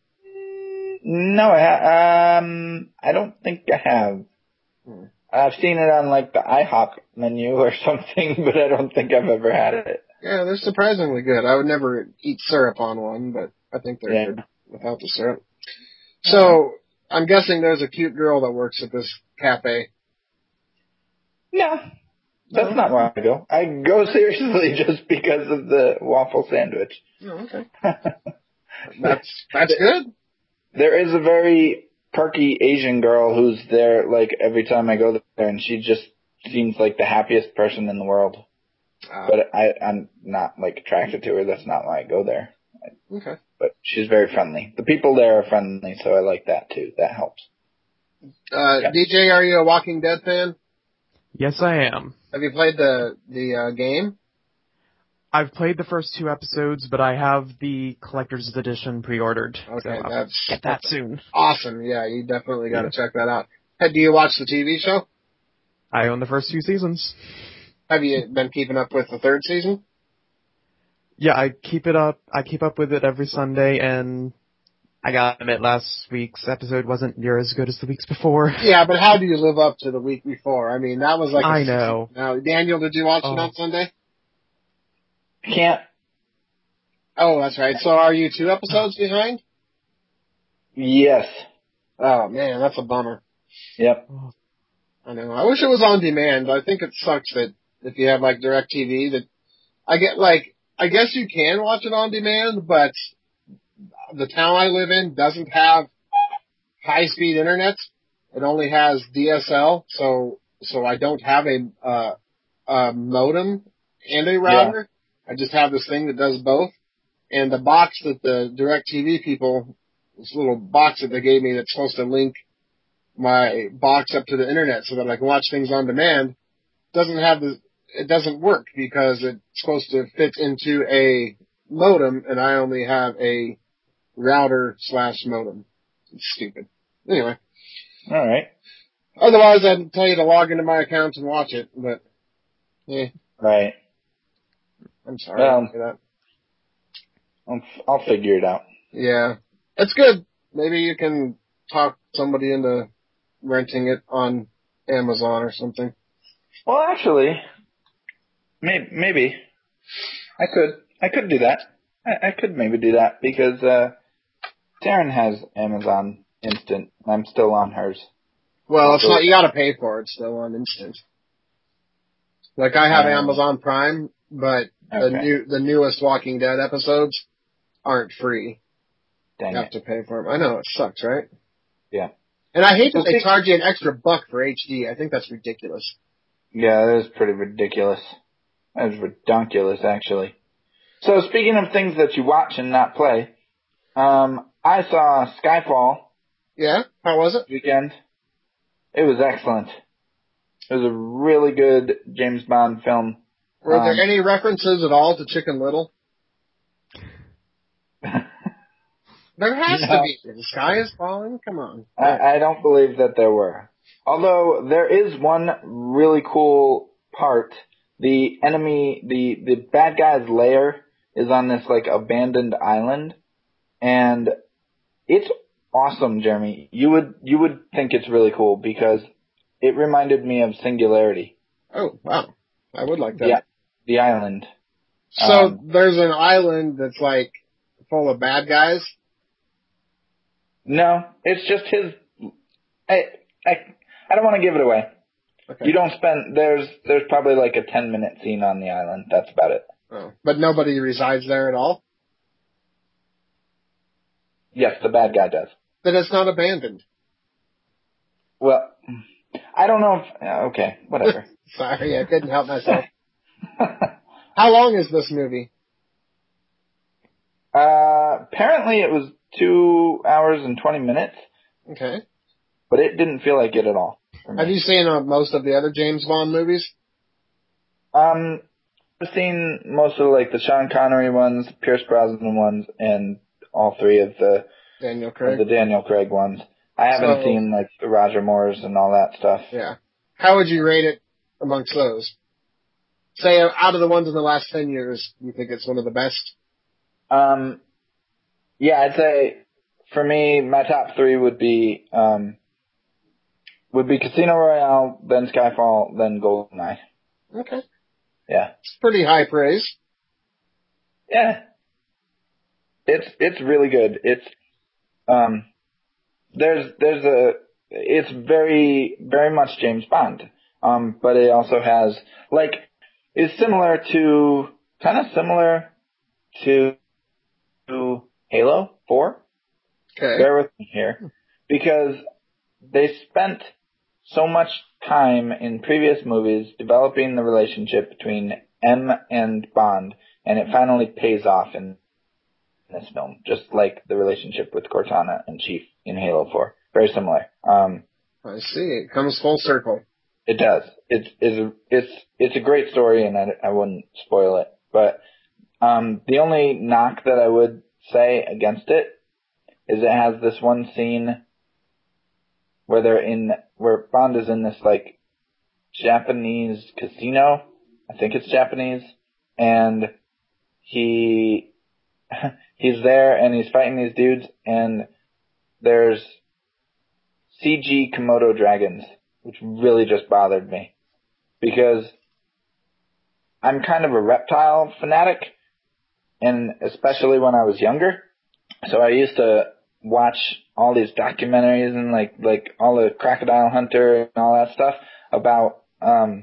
No, I ha- um, I don't think I have. Hmm. I've seen it on like the IHOP menu or something, but I don't think I've ever had it. Yeah, they're surprisingly good. I would never eat syrup on one, but I think they're Yeah. good without the syrup. So I'm guessing there's a cute girl that works at this cafe. No, that's not why I go. I go seriously just because of the waffle sandwich. Oh, okay. That's that's good. There is a very perky Asian girl who's there like every time I go there, and she just seems like the happiest person in the world. Uh, But I, I'm not like attracted to her. That's not why I go there. okay. But she's very friendly. The people there are friendly, so I like that too. That helps. Uh, Yeah. D J, are you a Walking Dead fan? Yes, I am. Have you played the the uh, game? I've played the first two episodes, but I have the collector's edition pre-ordered. Okay, so I'll that's get that soon. awesome. Yeah, you definitely got to Yeah. check that out. Hey, do you watch the T V show? I own the first two seasons. Have you been keeping up with the third season? Yeah, I keep it up. I keep up with it every Sunday, and I gotta admit, last week's episode wasn't near as good as the weeks before. Yeah, but how do you live up to the week before? I mean, that was like a I know. Now, Daniel, did you watch Oh. it on Sunday? Can't. Oh, that's right. So are you two episodes behind? Yes. Oh, man, that's a bummer. Yep. I know. I wish it was on demand. I think it sucks that if you have like DirecTV that I get like, I guess you can watch it on demand, but the town I live in doesn't have high-speed internet. It only has D S L, so so I don't have a uh, a modem and a router. Yeah. I just have this thing that does both. And the box that the DirecTV people, this little box that they gave me that's supposed to link my box up to the internet so that I can watch things on demand, doesn't have the, it doesn't work because it's supposed to fit into a modem and I only have a router slash modem. It's stupid. Anyway. Alright. Otherwise I'd tell you to log into my account and watch it, but, yeah. Right. I'm sorry well, for that. I'll, I'll figure it out. Yeah. It's good. Maybe you can talk somebody into renting it on Amazon or something. Well, actually, maybe, maybe. I could, I could do that. I, I could maybe do that because, uh, Taryn has Amazon Instant. I'm still on hers. Well, it's not, you gotta pay for it still on Instant. Like I have um, Amazon Prime, but the okay. new, the newest Walking Dead episodes aren't free. Dang you have it. to pay for them. I know, it sucks, right? Yeah. And I hate that they charge you an extra buck for H D. I think that's ridiculous. Yeah, that is pretty ridiculous. That is redonkulous, actually. So speaking of things that you watch and not play, um, I saw Skyfall. Yeah? How was it? Weekend. It was excellent. It was a really good James Bond film. Were um, there any references at all to Chicken Little? There has no. to be. The sky is falling? Come on. I, I don't believe that there were. Although there is one really cool part. The enemy, the, the bad guy's lair is on this like abandoned island. And it's awesome, Jeremy. You would, you would think it's really cool because it reminded me of Singularity. Oh, wow. I would like that. Yeah, the island. So um, there's an island that's like full of bad guys? No, it's just his. I I I don't want to give it away. Okay. You don't spend. There's there's probably like a ten minute scene on the island. That's about it. Oh, but nobody resides there at all? Yes, the bad guy does. Then it's not abandoned. Well, I don't know if. Okay, whatever. Sorry, I couldn't help myself. How long is this movie? Uh, apparently it was two hours and twenty minutes. Okay. But it didn't feel like it at all. Have you seen uh, most of the other James Bond movies? Um, I've seen most of like the Sean Connery ones, Pierce Brosnan ones, and all three of the Daniel Craig. the Daniel Craig ones. I haven't so, seen like the Roger Moores and all that stuff. Yeah. How would you rate it amongst those? Say out of the ones in the last ten years, you think it's one of the best? Um, yeah, I'd say for me, my top three would be um, would be Casino Royale, then Skyfall, then GoldenEye. Okay. Yeah. It's pretty high praise. Yeah. It's it's really good. It's um there's there's a it's very very much James Bond. Um, but it also has like it's similar to kind of similar to to Halo four. Okay. Bear with me here. Because they spent so much time in previous movies developing the relationship between M and Bond, and it finally pays off in this film, just like the relationship with Cortana and Chief in Halo four. Very similar. Um, I see. It comes full circle. It does. It's it's a, it's it's a great story, and I, I wouldn't spoil it. But um, the only knock that I would say against it is it has this one scene where they're in where Bond is in this like Japanese casino. I think it's Japanese, and he he's there and he's fighting these dudes, and there's C G Komodo dragons, which really just bothered me because I'm kind of a reptile fanatic, and especially when I was younger. So I used to watch all these documentaries and like like all the Crocodile Hunter and all that stuff about um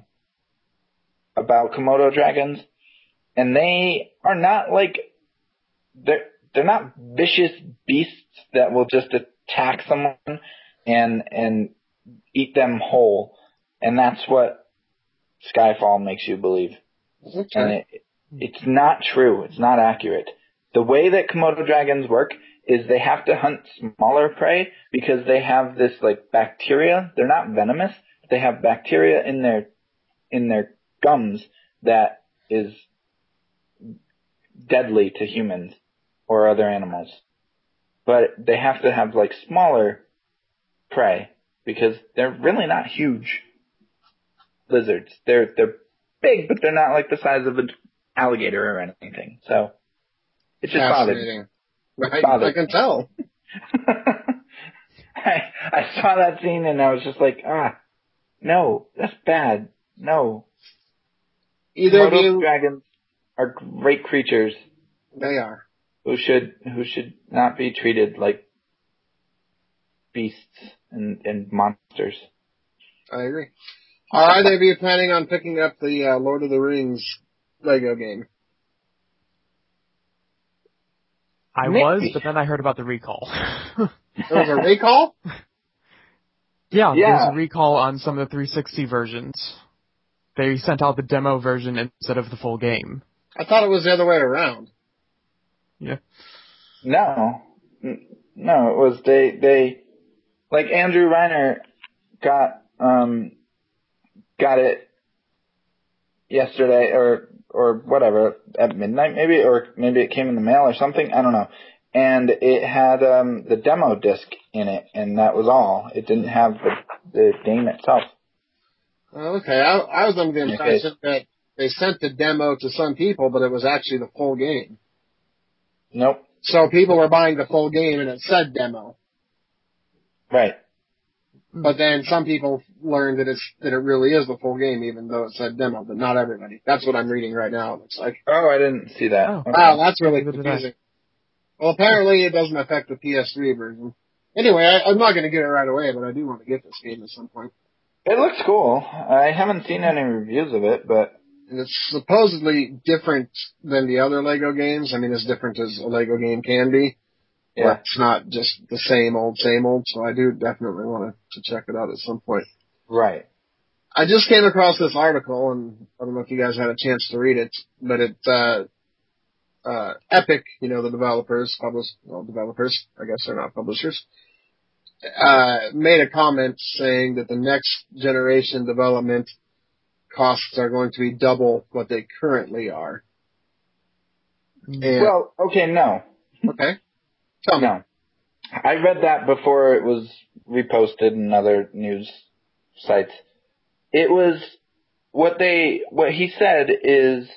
about Komodo dragons, and they are not like they're they're not vicious beasts that will just attack someone and and eat them whole. And that's what Skyfall makes you believe. Okay. And it, it's not true. It's not accurate. The way that Komodo dragons work is they have to hunt smaller prey because they have this like bacteria. They're not venomous. They have bacteria in their in their gums that is deadly to humans or other animals. But they have to have like smaller prey because they're really not huge lizards. They're they're big, but they're not like the size of an alligator or anything. So it's just bothered. I, I can tell. I I saw that scene and I was just like, ah, no, that's bad. No. Either Komodo of you, dragons are great creatures. They are. Who should who should not be treated like beasts and, and monsters. I agree. Are either of you planning on picking up the uh, Lord of the Rings Lego game? I Maybe. was, but then I heard about the recall. There was a recall? yeah, Yeah. there's a recall on some of the three sixty versions. They sent out the demo version instead of the full game. I thought it was the other way around. Yeah. No. N- No, it was they they like Andrew Reiner got um got it yesterday or or whatever at midnight maybe, or maybe it came in the mail or something, I don't know. And it had um the demo disc in it, and that was all. It didn't have the the game itself. Okay, I, I was under the Okay. impression that they sent the demo to some people, but it was actually the full game. Nope. So people were buying the full game and it said demo. Right. But then some people learned that it's that it really is the full game, even though it said demo, but not everybody. That's what I'm reading right now, it looks like. Oh, I didn't see that. Oh. Okay. Wow, that's really Neither did confusing. Well, apparently it doesn't affect the P S three version. Anyway, I, I'm not going to get it right away, but I do want to get this game at some point. It looks cool. I haven't seen any reviews of it, but And it's supposedly different than the other Lego games. I mean, as different as a Lego game can be. yeah. But it's not just the same old, same old, so I do definitely want to, to check it out at some point. Right. I just came across this article, and I don't know if you guys had a chance to read it, but it, uh, uh, Epic, you know, the developers, publish, well, developers, I guess they're not publishers, uh, made a comment saying that the next generation development costs are going to be double what they currently are. And, Well, okay, no. okay. Tell me. No. I read that before it was reposted in other news sites. It was, what they, what he said is,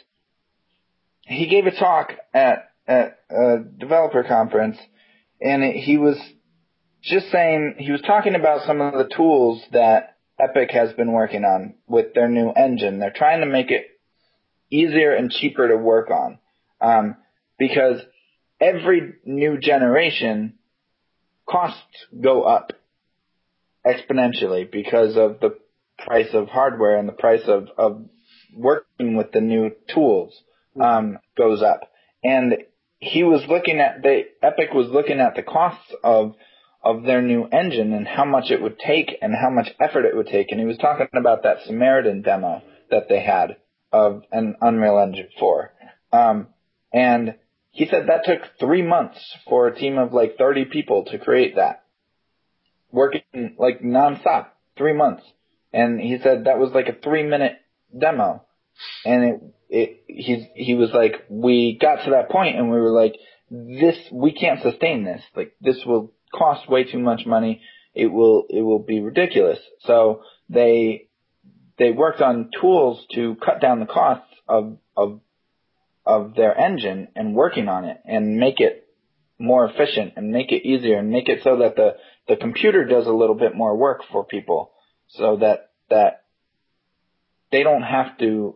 he gave a talk at, at a developer conference, and it, he was just saying, he was talking about some of the tools that Epic has been working on with their new engine. They're trying to make it easier and cheaper to work on. Um, because every new generation costs go up exponentially because of the price of hardware and the price of, of working with the new tools um, goes up. And he was looking at the Epic was looking at the costs of of their new engine and how much it would take and how much effort it would take. And he was talking about that Samaritan demo that they had of an Unreal Engine four. Um, and he said that took three months for a team of like thirty people to create that. Working like nonstop, three months. And he said that was like a three minute demo. And it, it, he's, he was like, we got to that point and we were like, this, we can't sustain this. Like, this will cost way too much money. It will, it will be ridiculous. So they, they worked on tools to cut down the costs of, of, of their engine and working on it and make it more efficient and make it easier and make it so that the, the computer does a little bit more work for people so that, that they don't have to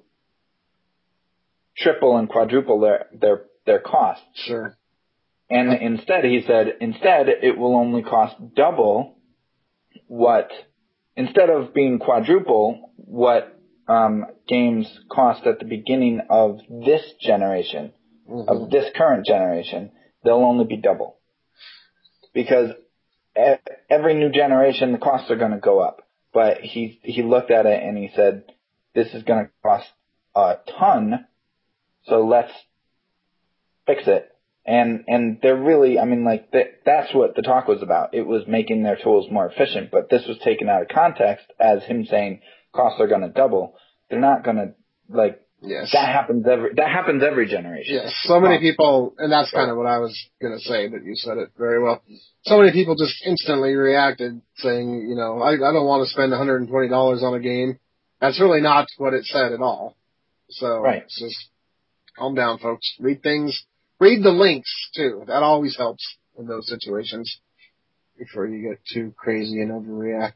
triple and quadruple their, their, their costs. Sure. And instead, he said, instead, it will only cost double what, instead of being quadruple, what um, games cost at the beginning of this generation, Mm-hmm. of this current generation. they'll only be double. Because every new generation, the costs are going to go up. But he he looked at it and he said, this is going to cost a ton, so let's fix it. And and they're really, I mean, like, th- that's what the talk was about. It was making their tools more efficient. But this was taken out of context as him saying costs are going to double. They're not going to, like, yes. that happens every that happens every generation. Yes, so many people, and that's kind of what I was going to say, but you said it very well. So many people just instantly reacted saying, you know, I, I don't want to spend one hundred twenty dollars on a game. That's really not what it said at all. So right. It's just calm down, folks. Read things. Read the links, too. That always helps in those situations before you get too crazy and overreact.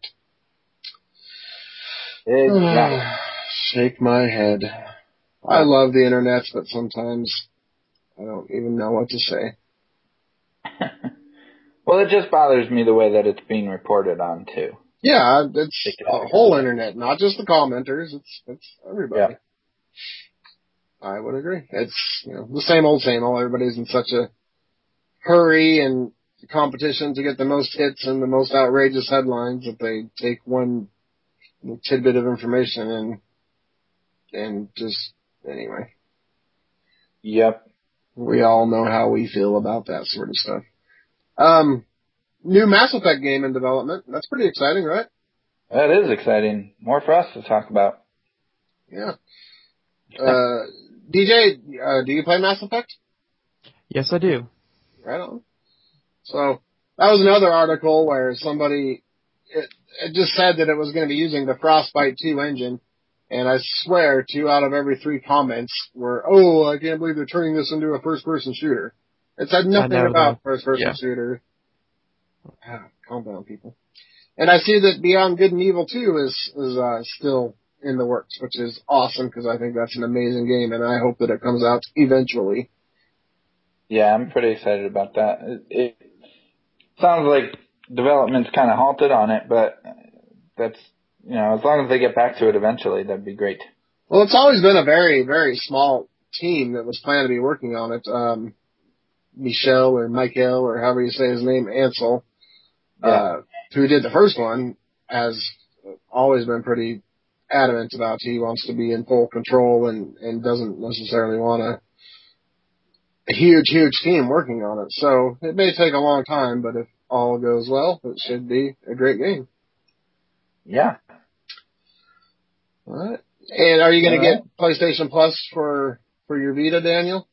Exactly. Shake my head. I love the internet, but sometimes I don't even know what to say. Well, it just bothers me the way that it's being reported on, too. Yeah, it's the whole internet, not just the commenters. It's it's everybody. Yeah. I would agree. It's, you know, the same old, same old. Everybody's in such a hurry and competition to get the most hits and the most outrageous headlines that they take one tidbit of information and and just, anyway. Yep. We all know how we feel about that sort of stuff. Um, new Mass Effect game in development. That's pretty exciting, right? That is exciting. More for us to talk about. Yeah. Uh, D J, uh, do you play Mass Effect? Yes, I do. Right on. So, that was another article where somebody, it, it just said that it was going to be using the Frostbite two engine, and I swear two out of every three comments were, oh, I can't believe they're turning this into a first-person shooter. It said nothing about first-person yeah. shooter. Ah, calm down, people. And I see that Beyond Good and Evil two is, is, uh, still in the works, which is awesome because I think that's an amazing game, and I hope that it comes out eventually. Yeah, I'm pretty excited about that. It, it sounds like development's kind of halted on it, but that's, you know, as long as they get back to it eventually, that'd be great. Well, it's always been a very, very small team that was planned to be working on it. Um, Michel or Michael or however you say his name, Ansel, yeah. uh, who did the first one, has always been pretty adamant about he wants to be in full control and, and doesn't necessarily want a, a huge, huge team working on it. So it may take a long time, but if all goes well, it should be a great game. Yeah. All right. And are you going All to get PlayStation Plus for, for your Vita, Daniel?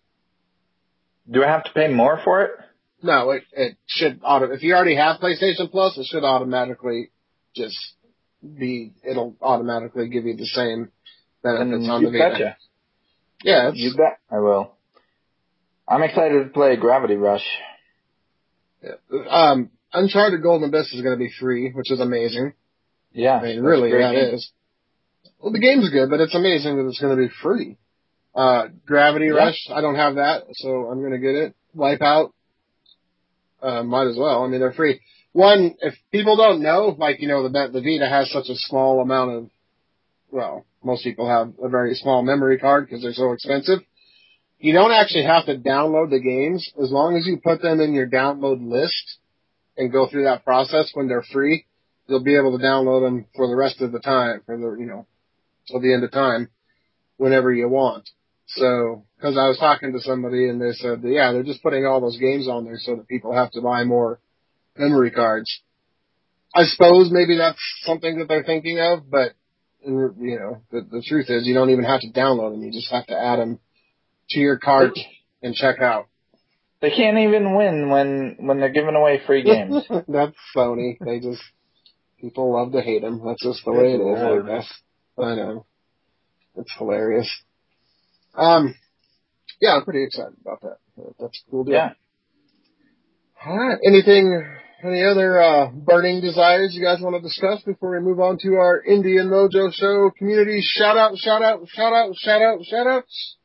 Do I have to pay more for it? No, it, it should auto, if you already have PlayStation Plus, it should automatically just be, it'll automatically give you the same benefits And on you the Vita. betcha. Yeah, it's, You bet I will. I'm excited to play Gravity Rush. yeah. Um, Uncharted Golden Abyss is going to be free, which is amazing. Yeah. I mean, really, that game. is. Well, the game's good, but it's amazing that it's going to be free. Uh, Gravity yeah. Rush, I don't have that, so I'm going to get it. Wipeout, uh, might as well. I mean, they're free. One, if people don't know, like, you know, the, the Vita has such a small amount of, well, most people have a very small memory card because they're so expensive. You don't actually have to download the games. As long as you put them in your download list and go through that process when they're free, you'll be able to download them for the rest of the time, for the, you know, till the end of time, whenever you want. So, because I was talking to somebody and they said, yeah, they're just putting all those games on there so that people have to buy more memory cards. I suppose maybe that's something that they're thinking of, but, you know, the, the truth is you don't even have to download them. You just have to add them to your cart and check out. They can't even win when, when they're giving away free games. That's Sony. They just, people love to hate them. That's just the way it is, I guess. I know. It's hilarious. Um, yeah, I'm pretty excited about that. That's a cool deal. Yeah. Alright, anything, any other, uh, burning desires you guys want to discuss before we move on to our Indian Mojo Show community shout out, shout out, shout out, shout out, shout outs?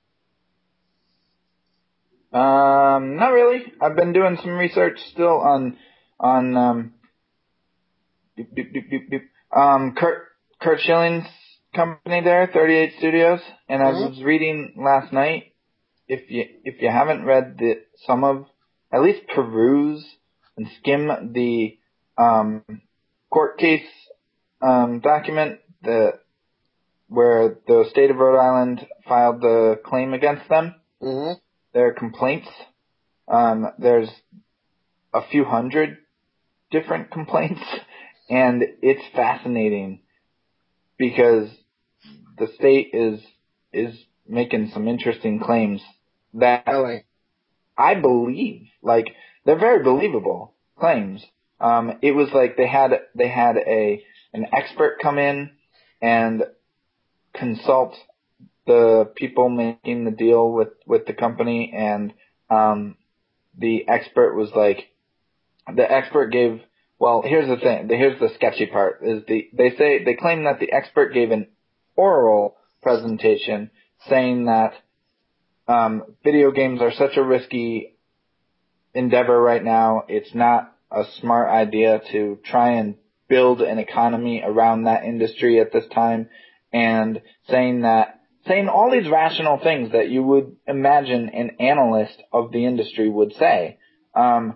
Um, not really. I've been doing some research still on, on, um, doop, doop, doop, doop, doop. um, Kurt, Kurt Schilling's company there, thirty-eight Studios, and I was reading last night, if you, if you haven't read the, some of at least peruse and skim the um, court case um, document the where the state of Rhode Island filed the claim against them, mm-hmm. their complaints. Um, there's a few hundred different complaints, and it's fascinating because the state is is making some interesting claims that really? I believe. Like, they're very believable claims. Um, it was like they had they had a an expert come in and consult the people making the deal with, with the company, and um, the expert was like, the expert gave, well, here's the thing, here's the sketchy part, is the they say, they claim that the expert gave an oral presentation saying that um, video games are such a risky endeavor right now, it's not a smart idea to try and build an economy around that industry at this time, and saying that, saying all these rational things that you would imagine an analyst of the industry would say. Um,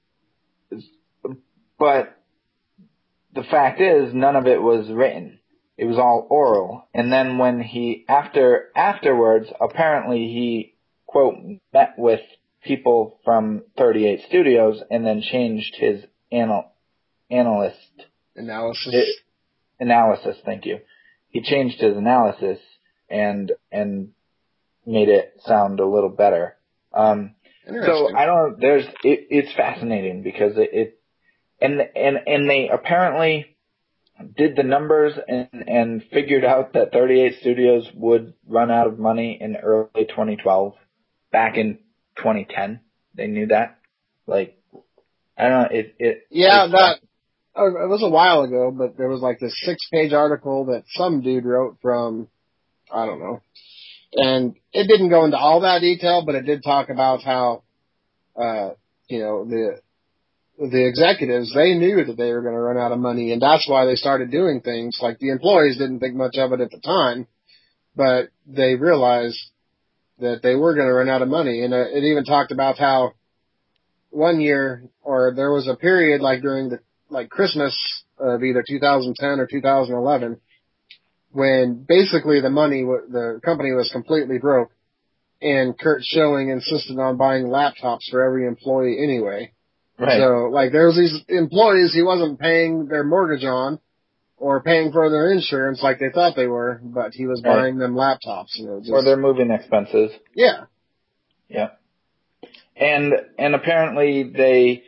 but the fact is, none of it was written. It was all oral. And then when he, after, afterwards, apparently he, quote, met with people from thirty-eight Studios and then changed his anal, analyst. Analysis. It, analysis, thank you. He changed his analysis and and made it sound a little better. Um, so I don't. There's it, it's fascinating because it, it and and and they apparently did the numbers and and figured out that thirty-eight Studios would run out of money in early twenty twelve. Back in twenty ten, they knew that. Like, I don't know. It it yeah that. Oh, it was a while ago, but there was like this six-page article that some dude wrote from, I don't know, and it didn't go into all that detail, but it did talk about how, uh, you know, the the executives, they knew that they were going to run out of money, and that's why they started doing things. Like, the employees didn't think much of it at the time, but they realized that they were going to run out of money, and uh, it even talked about how one year, or there was a period like during the like Christmas of either two thousand ten or two thousand eleven, when basically the money, the company was completely broke, and Kurt Schilling insisted on buying laptops for every employee anyway. Right. So, like, there was these employees he wasn't paying their mortgage on, or paying for their insurance like they thought they were, but he was right. buying them laptops. You know, just, or their moving expenses. Yeah. Yeah. And, and apparently they,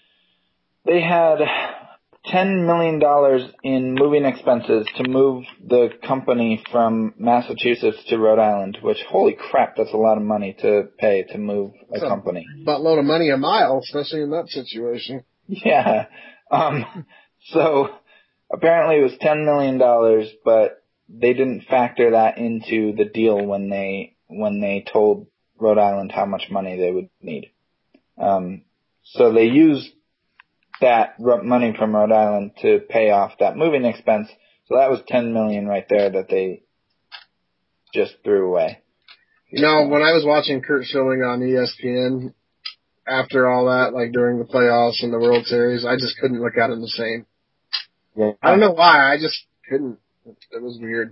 they had ten million dollars in moving expenses to move the company from Massachusetts to Rhode Island, which, holy crap, that's a lot of money to pay to move a That's company. A buttload of money a mile, especially in that situation. Yeah. Um, so apparently it was ten million dollars, but they didn't factor that into the deal when they, when they told Rhode Island how much money they would need. Um, so they used that money from Rhode Island to pay off that moving expense. So that was ten million dollars right there that they just threw away. You know, when I was watching Kurt Schilling on E S P N after all that, like during the playoffs and the World Series, I just couldn't look at him the same. Yeah. I don't know why, I just couldn't. It was weird.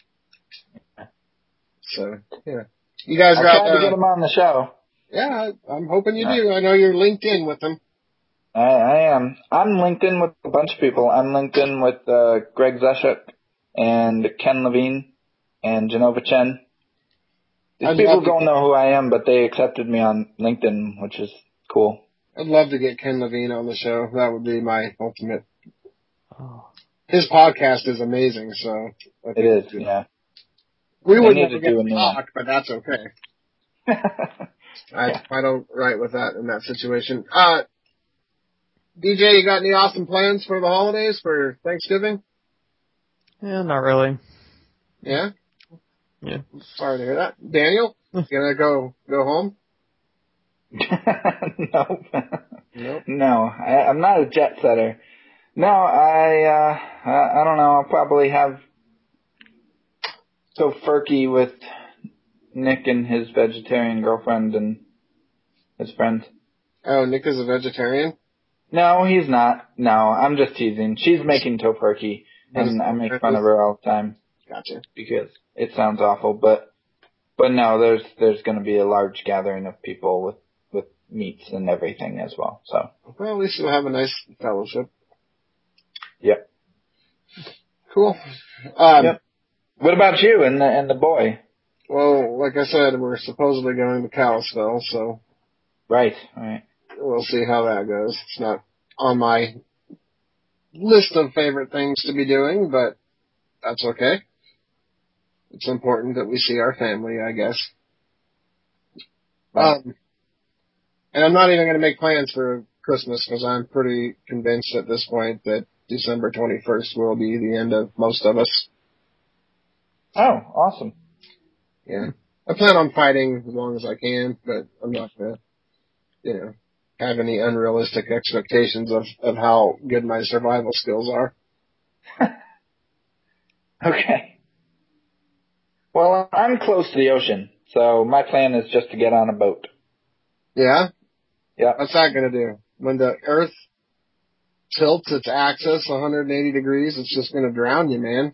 So, yeah. You guys I got tried uh, to get him on the show. Yeah, I'm hoping you do. I know you're linked in with him. I, I am. I'm linked in with a bunch of people. I'm linked in with uh, Greg Zeshuk and Ken Levine and Genova Chen. These I'd people to don't get, know who I am, but they accepted me on LinkedIn, which is cool. I'd love to get Ken Levine on the show. That would be my ultimate. Oh. His podcast is amazing, so. It is, yeah. We I wouldn't need have to to get do a to new talk, one. but that's okay. I I don't write with that in that situation. Uh, D J, you got any awesome plans for the holidays, for Thanksgiving? Yeah, not really. Yeah? Yeah. Sorry to hear that. Daniel, you gonna go go home? no. Nope. No, I, I'm not a jet setter. No, I, uh, I, I don't know. I'll probably have go furky with Nick and his vegetarian girlfriend and his friends. Oh, Nick is a vegetarian? No, he's not. No, I'm just teasing. She's making tofurkey, and I make fun of her all the time. Gotcha. Because it sounds awful, but but no, there's there's going to be a large gathering of people with with meats and everything as well. So. Well, at least we'll have a nice fellowship. Yep. Cool. Um, yep. What about you and the and the boy? Well, like I said, we're supposedly going to Kalispell, so. Right. Right. We'll see how that goes. It's not on my list of favorite things to be doing, but that's okay. It's important that we see our family, I guess. Right. Um, and I'm not even going to make plans for Christmas because I'm pretty convinced at this point that December twenty-first will be the end of most of us. Oh, awesome. Yeah. I plan on fighting as long as I can, but I'm not going to, you know, have any unrealistic expectations of, of how good my survival skills are. Okay. Well, I'm close to the ocean, so my plan is just to get on a boat. Yeah? Yeah. What's that going to do? When the Earth tilts its axis one hundred eighty degrees, it's just going to drown you, man.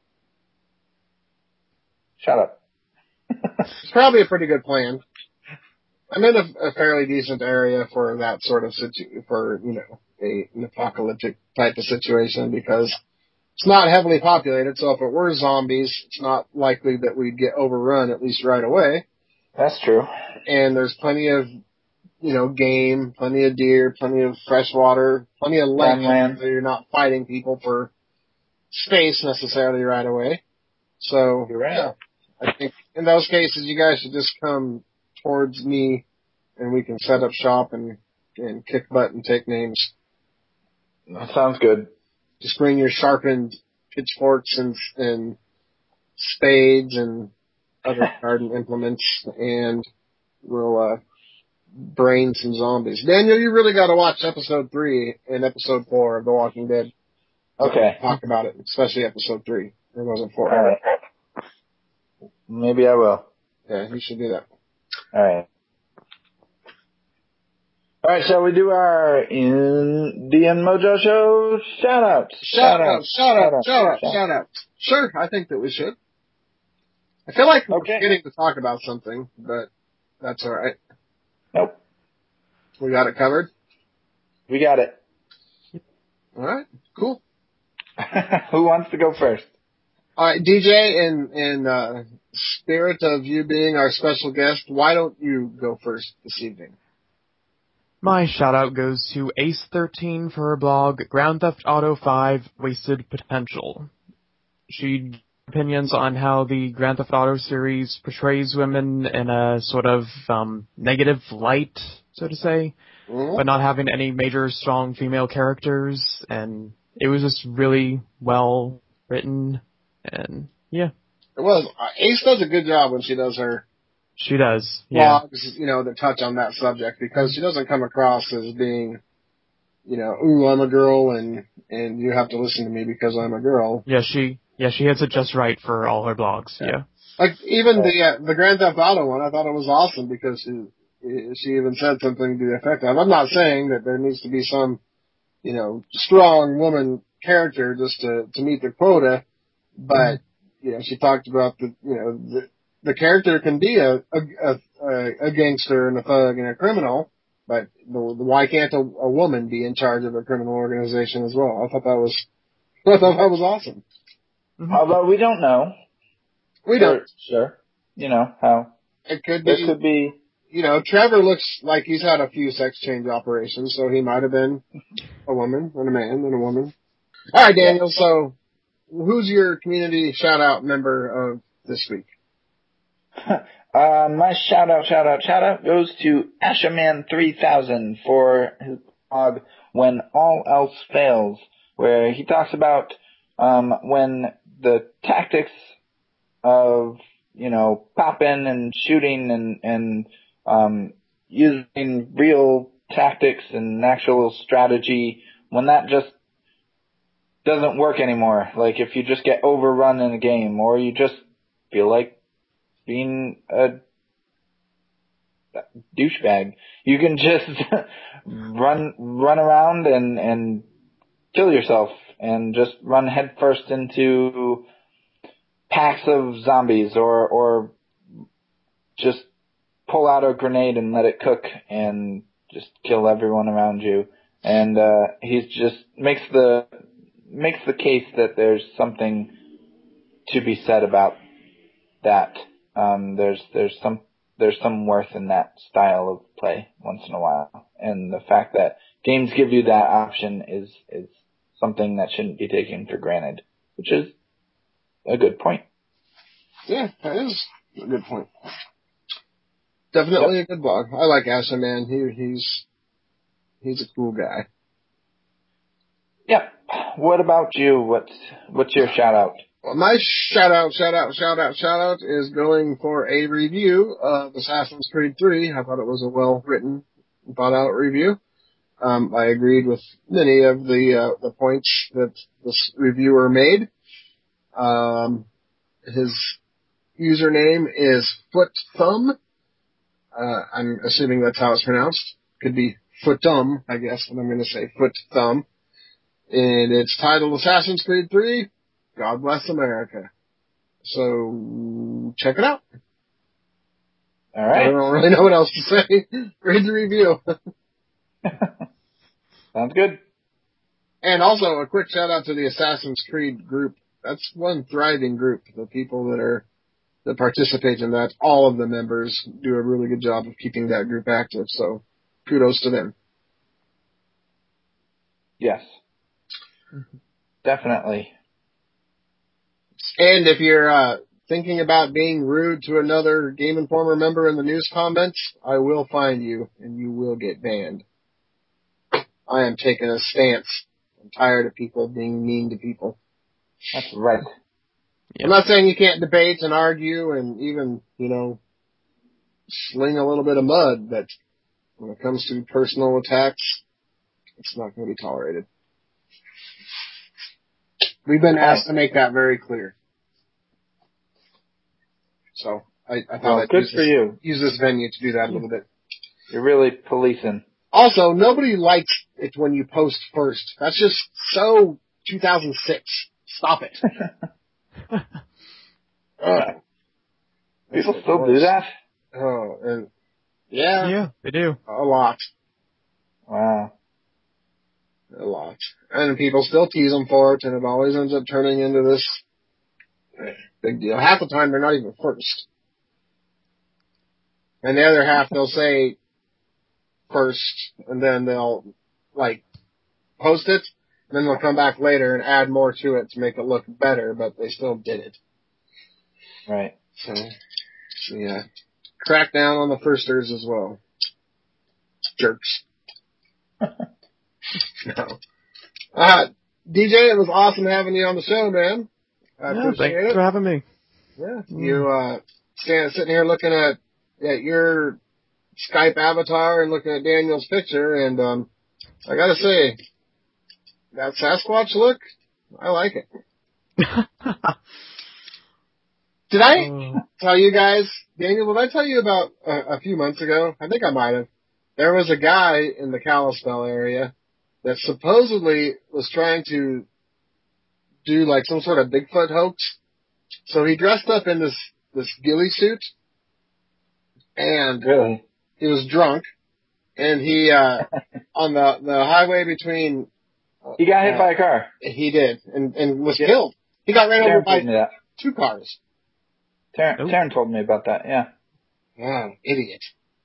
Shut up. It's probably a pretty good plan. I'm in a, a fairly decent area for that sort of situ- for, you know, a, an apocalyptic type of situation because it's not heavily populated, so if it were zombies, it's not likely that we'd get overrun, at least right away. That's true. And there's plenty of, you know, game, plenty of deer, plenty of fresh water, plenty of land, land. so you're not fighting people for space necessarily right away. So, You're right. yeah, I think in those cases, you guys should just come towards me and we can set up shop and, and kick butt and take names. That sounds good. Just bring your sharpened pitchforks and, and spades and other garden implements and we'll, uh, brain some zombies. Daniel, you really gotta watch episode three and episode four of The Walking Dead. Okay. Talk about it, especially episode three. It wasn't four. All right. Maybe I will. Yeah, you should do that. All right. All right, shall we do our Indian Mojo Show shout-outs? Shout out, shout out, shout out, shout out. Sure, I think that we should. I feel like we're Okay. forgetting to talk about something, but that's alright. Nope. We got it covered? We got it. Alright, cool. Who wants to go first? Alright, D J, in, in, uh, spirit of you being our special guest, why don't you go first this evening? My shout out goes to Ace thirteen for her blog, Grand Theft Auto five Wasted Potential. She opinions on how the Grand Theft Auto series portrays women in a sort of um, negative light, so to say, Mm-hmm. but not having any major strong female characters, and it was just really well written, and yeah. It was. Uh, Ace does a good job when she does her She does, yeah. blogs, you know, that touch on that subject because she doesn't come across as being, you know, ooh, I'm a girl and, and you have to listen to me because I'm a girl. Yeah, she, yeah, she hits it just right for all her blogs, yeah. yeah. Like, even the, uh, the Grand Theft Auto one, I thought it was awesome because she, she even said something to the effect of, I'm not saying that there needs to be some, you know, strong woman character just to, to meet the quota, but, mm-hmm. you know, she talked about the, you know, the, the character can be a, a, a, a gangster and a thug and a criminal, but the, the, why can't a, a woman be in charge of a criminal organization as well? I thought that was, I thought that was awesome. Mm-hmm. Although we don't know. We don't. Sure. You know, how. It could This be. could be. You know, Trevor looks like he's had a few sex change operations, so he might have been a woman and a man and a woman. All right, Daniel, so who's your community shout-out member of this week? uh, my shout-out, shout-out, shout-out goes to Asherman three thousand for his blog When All Else Fails, where he talks about um, when the tactics of, you know, popping and shooting and, and um, using real tactics and actual strategy, when that just doesn't work anymore. Like if you just get overrun in a game or you just feel like being a douchebag. You can just run run around and and kill yourself and just run headfirst into packs of zombies, or or just pull out a grenade and let it cook and just kill everyone around you. And uh he's just makes the makes the case that there's something to be said about that. Um there's there's some there's some worth in that style of play once in a while. And the fact that games give you that option is is something that shouldn't be taken for granted, which is a good point. Yeah, that is a good point. Definitely yep. a good blog. I like Ashen Man. He he's he's a cool guy. Yep. What about you? What's what's your shout out? Well, my shout out, shout out, shout out, shout out is going for a review of Assassin's Creed three. I thought it was a well written, thought out review. Um, I agreed with many of the uh, the points that this reviewer made. Um, his username is Foot Thumb. Uh, I'm assuming that's how it's pronounced. Could be Footum, I guess, but I'm going to say Foot Thumb. And it's titled Assassin's Creed three, God Bless America. So, check it out. All right. I don't really know what else to say. Read the review. Sounds good. And also, a quick shout out to the Assassin's Creed group. That's one thriving group. The people that are that participate in that, all of the members do a really good job of keeping that group active. So, kudos to them. Yes. Mm-hmm. Definitely. And if you're uh, thinking about being rude to another Game Informer member in the news comments, I will find you, and you will get banned. I am taking a stance. I'm tired of people being mean to people. That's right. I'm not saying you can't debate and argue and even, you know, sling a little bit of mud, but when it comes to personal attacks, it's not going to be tolerated. We've been asked to make that very clear. So, I, I thought well, I'd good use, for this, you. use this venue to do that a little bit. You're really policing. Also, nobody likes it when you post first. That's just so two thousand six. Stop it. uh, People still do that? Oh, and yeah. Yeah, they do. A lot. Wow. A lot. And people still tease them for it, and it always ends up turning into this big deal. Half the time, they're not even first. And the other half, they'll say first, and then they'll, like, post it, and then they'll come back later and add more to it to make it look better, but they still did it. Right. So, so yeah. Crack down on the firsters as well. Jerks. No. Uh, D J, it was awesome having you on the show, man. I yeah, appreciate thanks it. for having me. Yeah. Mm. You, uh, stand, sitting here looking at, at your Skype avatar and looking at Daniel's picture, and, um, I gotta say, that Sasquatch look, I like it. Did I uh, tell you guys, Daniel, did I tell you about uh, a few months ago? I think I might have. There was a guy in the Kalispell area that supposedly was trying to do like some sort of Bigfoot hoax. So he dressed up in this, this ghillie suit, and really? He was drunk, and he, uh, on the, the highway between... Uh, he got hit uh, by a car. He did, and, and was yeah. killed. He got ran Taryn over by that. two cars. Taryn, Taryn told me about that, yeah. Yeah, idiot.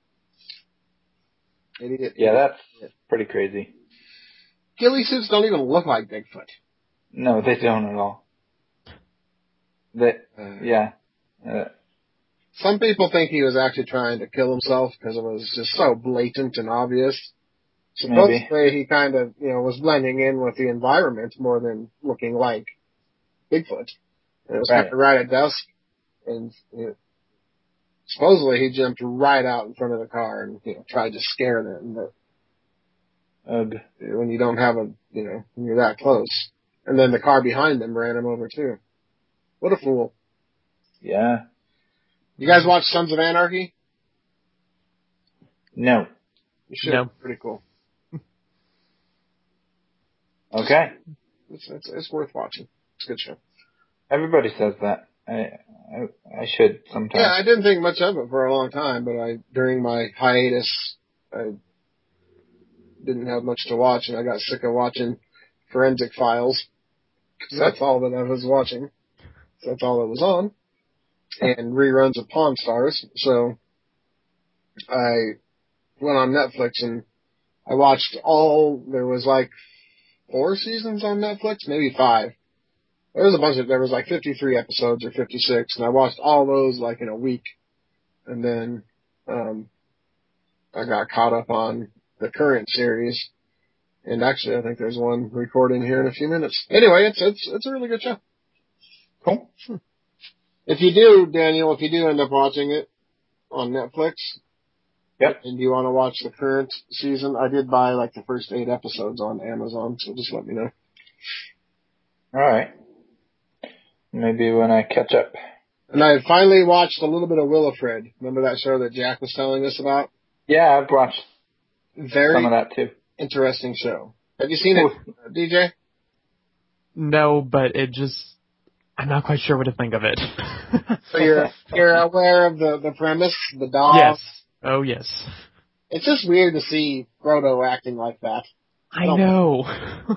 Idiot. Yeah, idiot. That's pretty crazy. Ghillie suits don't even look like Bigfoot. No, they don't at all. They, uh, yeah. Uh, Some people think he was actually trying to kill himself because it was just so blatant and obvious. Supposedly maybe. He kind of, you know, was blending in with the environment more than looking like Bigfoot. And it was right. kind of right at dusk, and you know, supposedly he jumped right out in front of the car and, you know, tried to scare them. But Ugh. when you don't have a, you know, when you're that close. And then the car behind them ran him over too. What a fool. Yeah. You guys watch Sons of Anarchy? No. You should. No. Pretty cool. Okay. It's, it's, it's worth watching. It's a good show. Everybody says that. I, I, I should sometime. Yeah, I didn't think much of it for a long time, but I, during my hiatus, I didn't have much to watch, and I got sick of watching Forensic Files. Cause that's all that I was watching. That's all that was on. And reruns of Pawn Stars. So I went on Netflix and I watched all, there was like four seasons on Netflix, maybe five. There was a bunch of, there was like fifty-three episodes or fifty-six, and I watched all those like in a week. And then, um, I got caught up on the current series. And actually, I think there's one recording here in a few minutes. Anyway, it's, it's, it's a really good show. Cool. If you do, Daniel, if you do end up watching it on Netflix, Yep. and you want to watch the current season, I did buy like the first eight episodes on Amazon, so just let me know. Alright. Maybe when I catch up. And I finally watched a little bit of Willifred. Remember that show that Jack was telling us about? Yeah, I've watched Very some of that too. interesting show. Have you seen it, D J? No, but it just, I'm not quite sure what to think of it. So you're you're aware of the, the premise, the dog? Yes. Oh, yes. It's just weird to see Frodo acting like that. I Oh. know.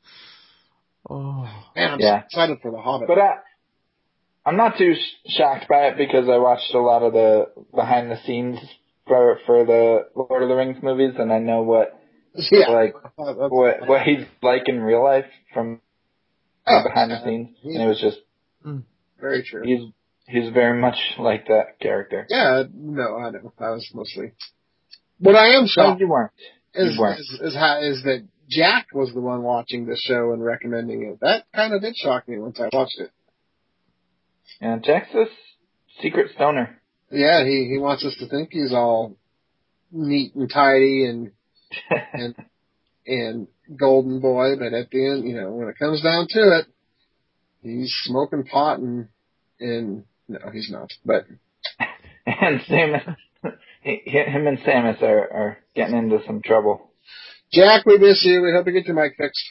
Oh. Man, I'm Yeah. so excited for The Hobbit. But I, I'm not too sh- shocked by it because I watched a lot of the behind the scenes for for the Lord of the Rings movies, and I know what yeah. like Uh, that's- what what he's like in real life from Oh, behind yeah. the scenes, He's- and it was just Very true. he's he's very much like that character. Yeah, no, I know. I was mostly. What I am No, shocked you weren't. is, you weren't. is, is, how, is that Jack was the one watching this show and recommending it. That kind of did shock me once I watched it. And Jack's a secret stoner. Yeah, he, he wants us to think he's all neat and tidy and and and golden boy, but at the end, you know, when it comes down to it, he's smoking pot and and no, he's not. But and Samus, he- him and Samus are, are getting into some trouble. Jack, we miss you. We hope you get your mic fixed.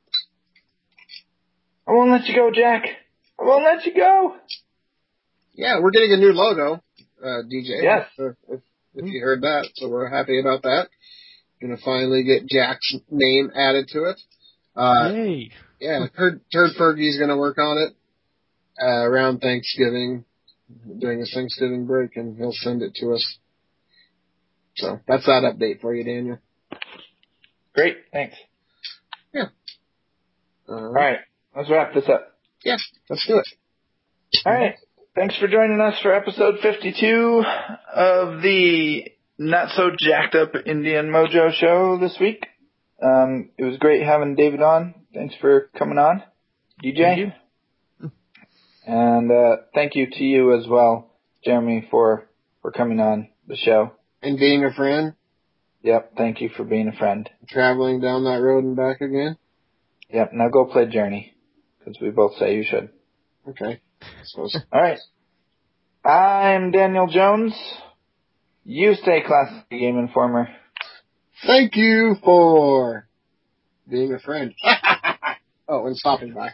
I won't let you go, Jack. I won't let you go. Yeah, we're getting a new logo, uh, D J. Yes. If, if, if you heard that, so we're happy about that. Gonna finally get Jack's name added to it. Uh, Yay. yeah, Turd, Turd Fergie's gonna work on it, uh, around Thanksgiving, during his Thanksgiving break, and he'll send it to us. So, that's that update for you, Daniel. Great, thanks. Uh, All right, let's wrap this up. Yeah, let's do it. All right, thanks for joining us for episode fifty-two of the Not So Jacked Up Indian Mojo show this week. Um, it was great having David on. Thanks for coming on, D J. Thank you. And uh, thank you to you as well, Jeremy, for, for coming on the show. And being a friend, Yep, thank you for being a friend. traveling down that road and back again. Yep, now go play Journey, because we both say you should. Okay. I suppose. All right. I'm Daniel Jones. You stay classy, Game Informer. Thank you for being a friend. Oh, and stopping by.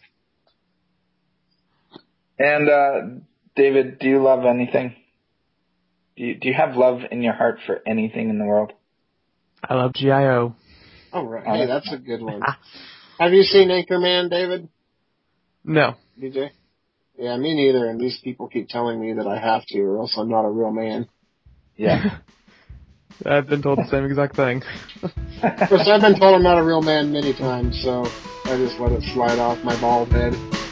And, uh, David, do you love anything? Do you, do you have love in your heart for anything in the world? I love G I O. Oh, right. Hey, that's a good one. Ah. Have you seen Anchorman, David? No. D J? Yeah, me neither, and these people keep telling me that I have to, or else I'm not a real man. Yeah. I've been told the same exact thing. Of course, I've been told I'm not a real man many times, so I just let it slide off my bald head.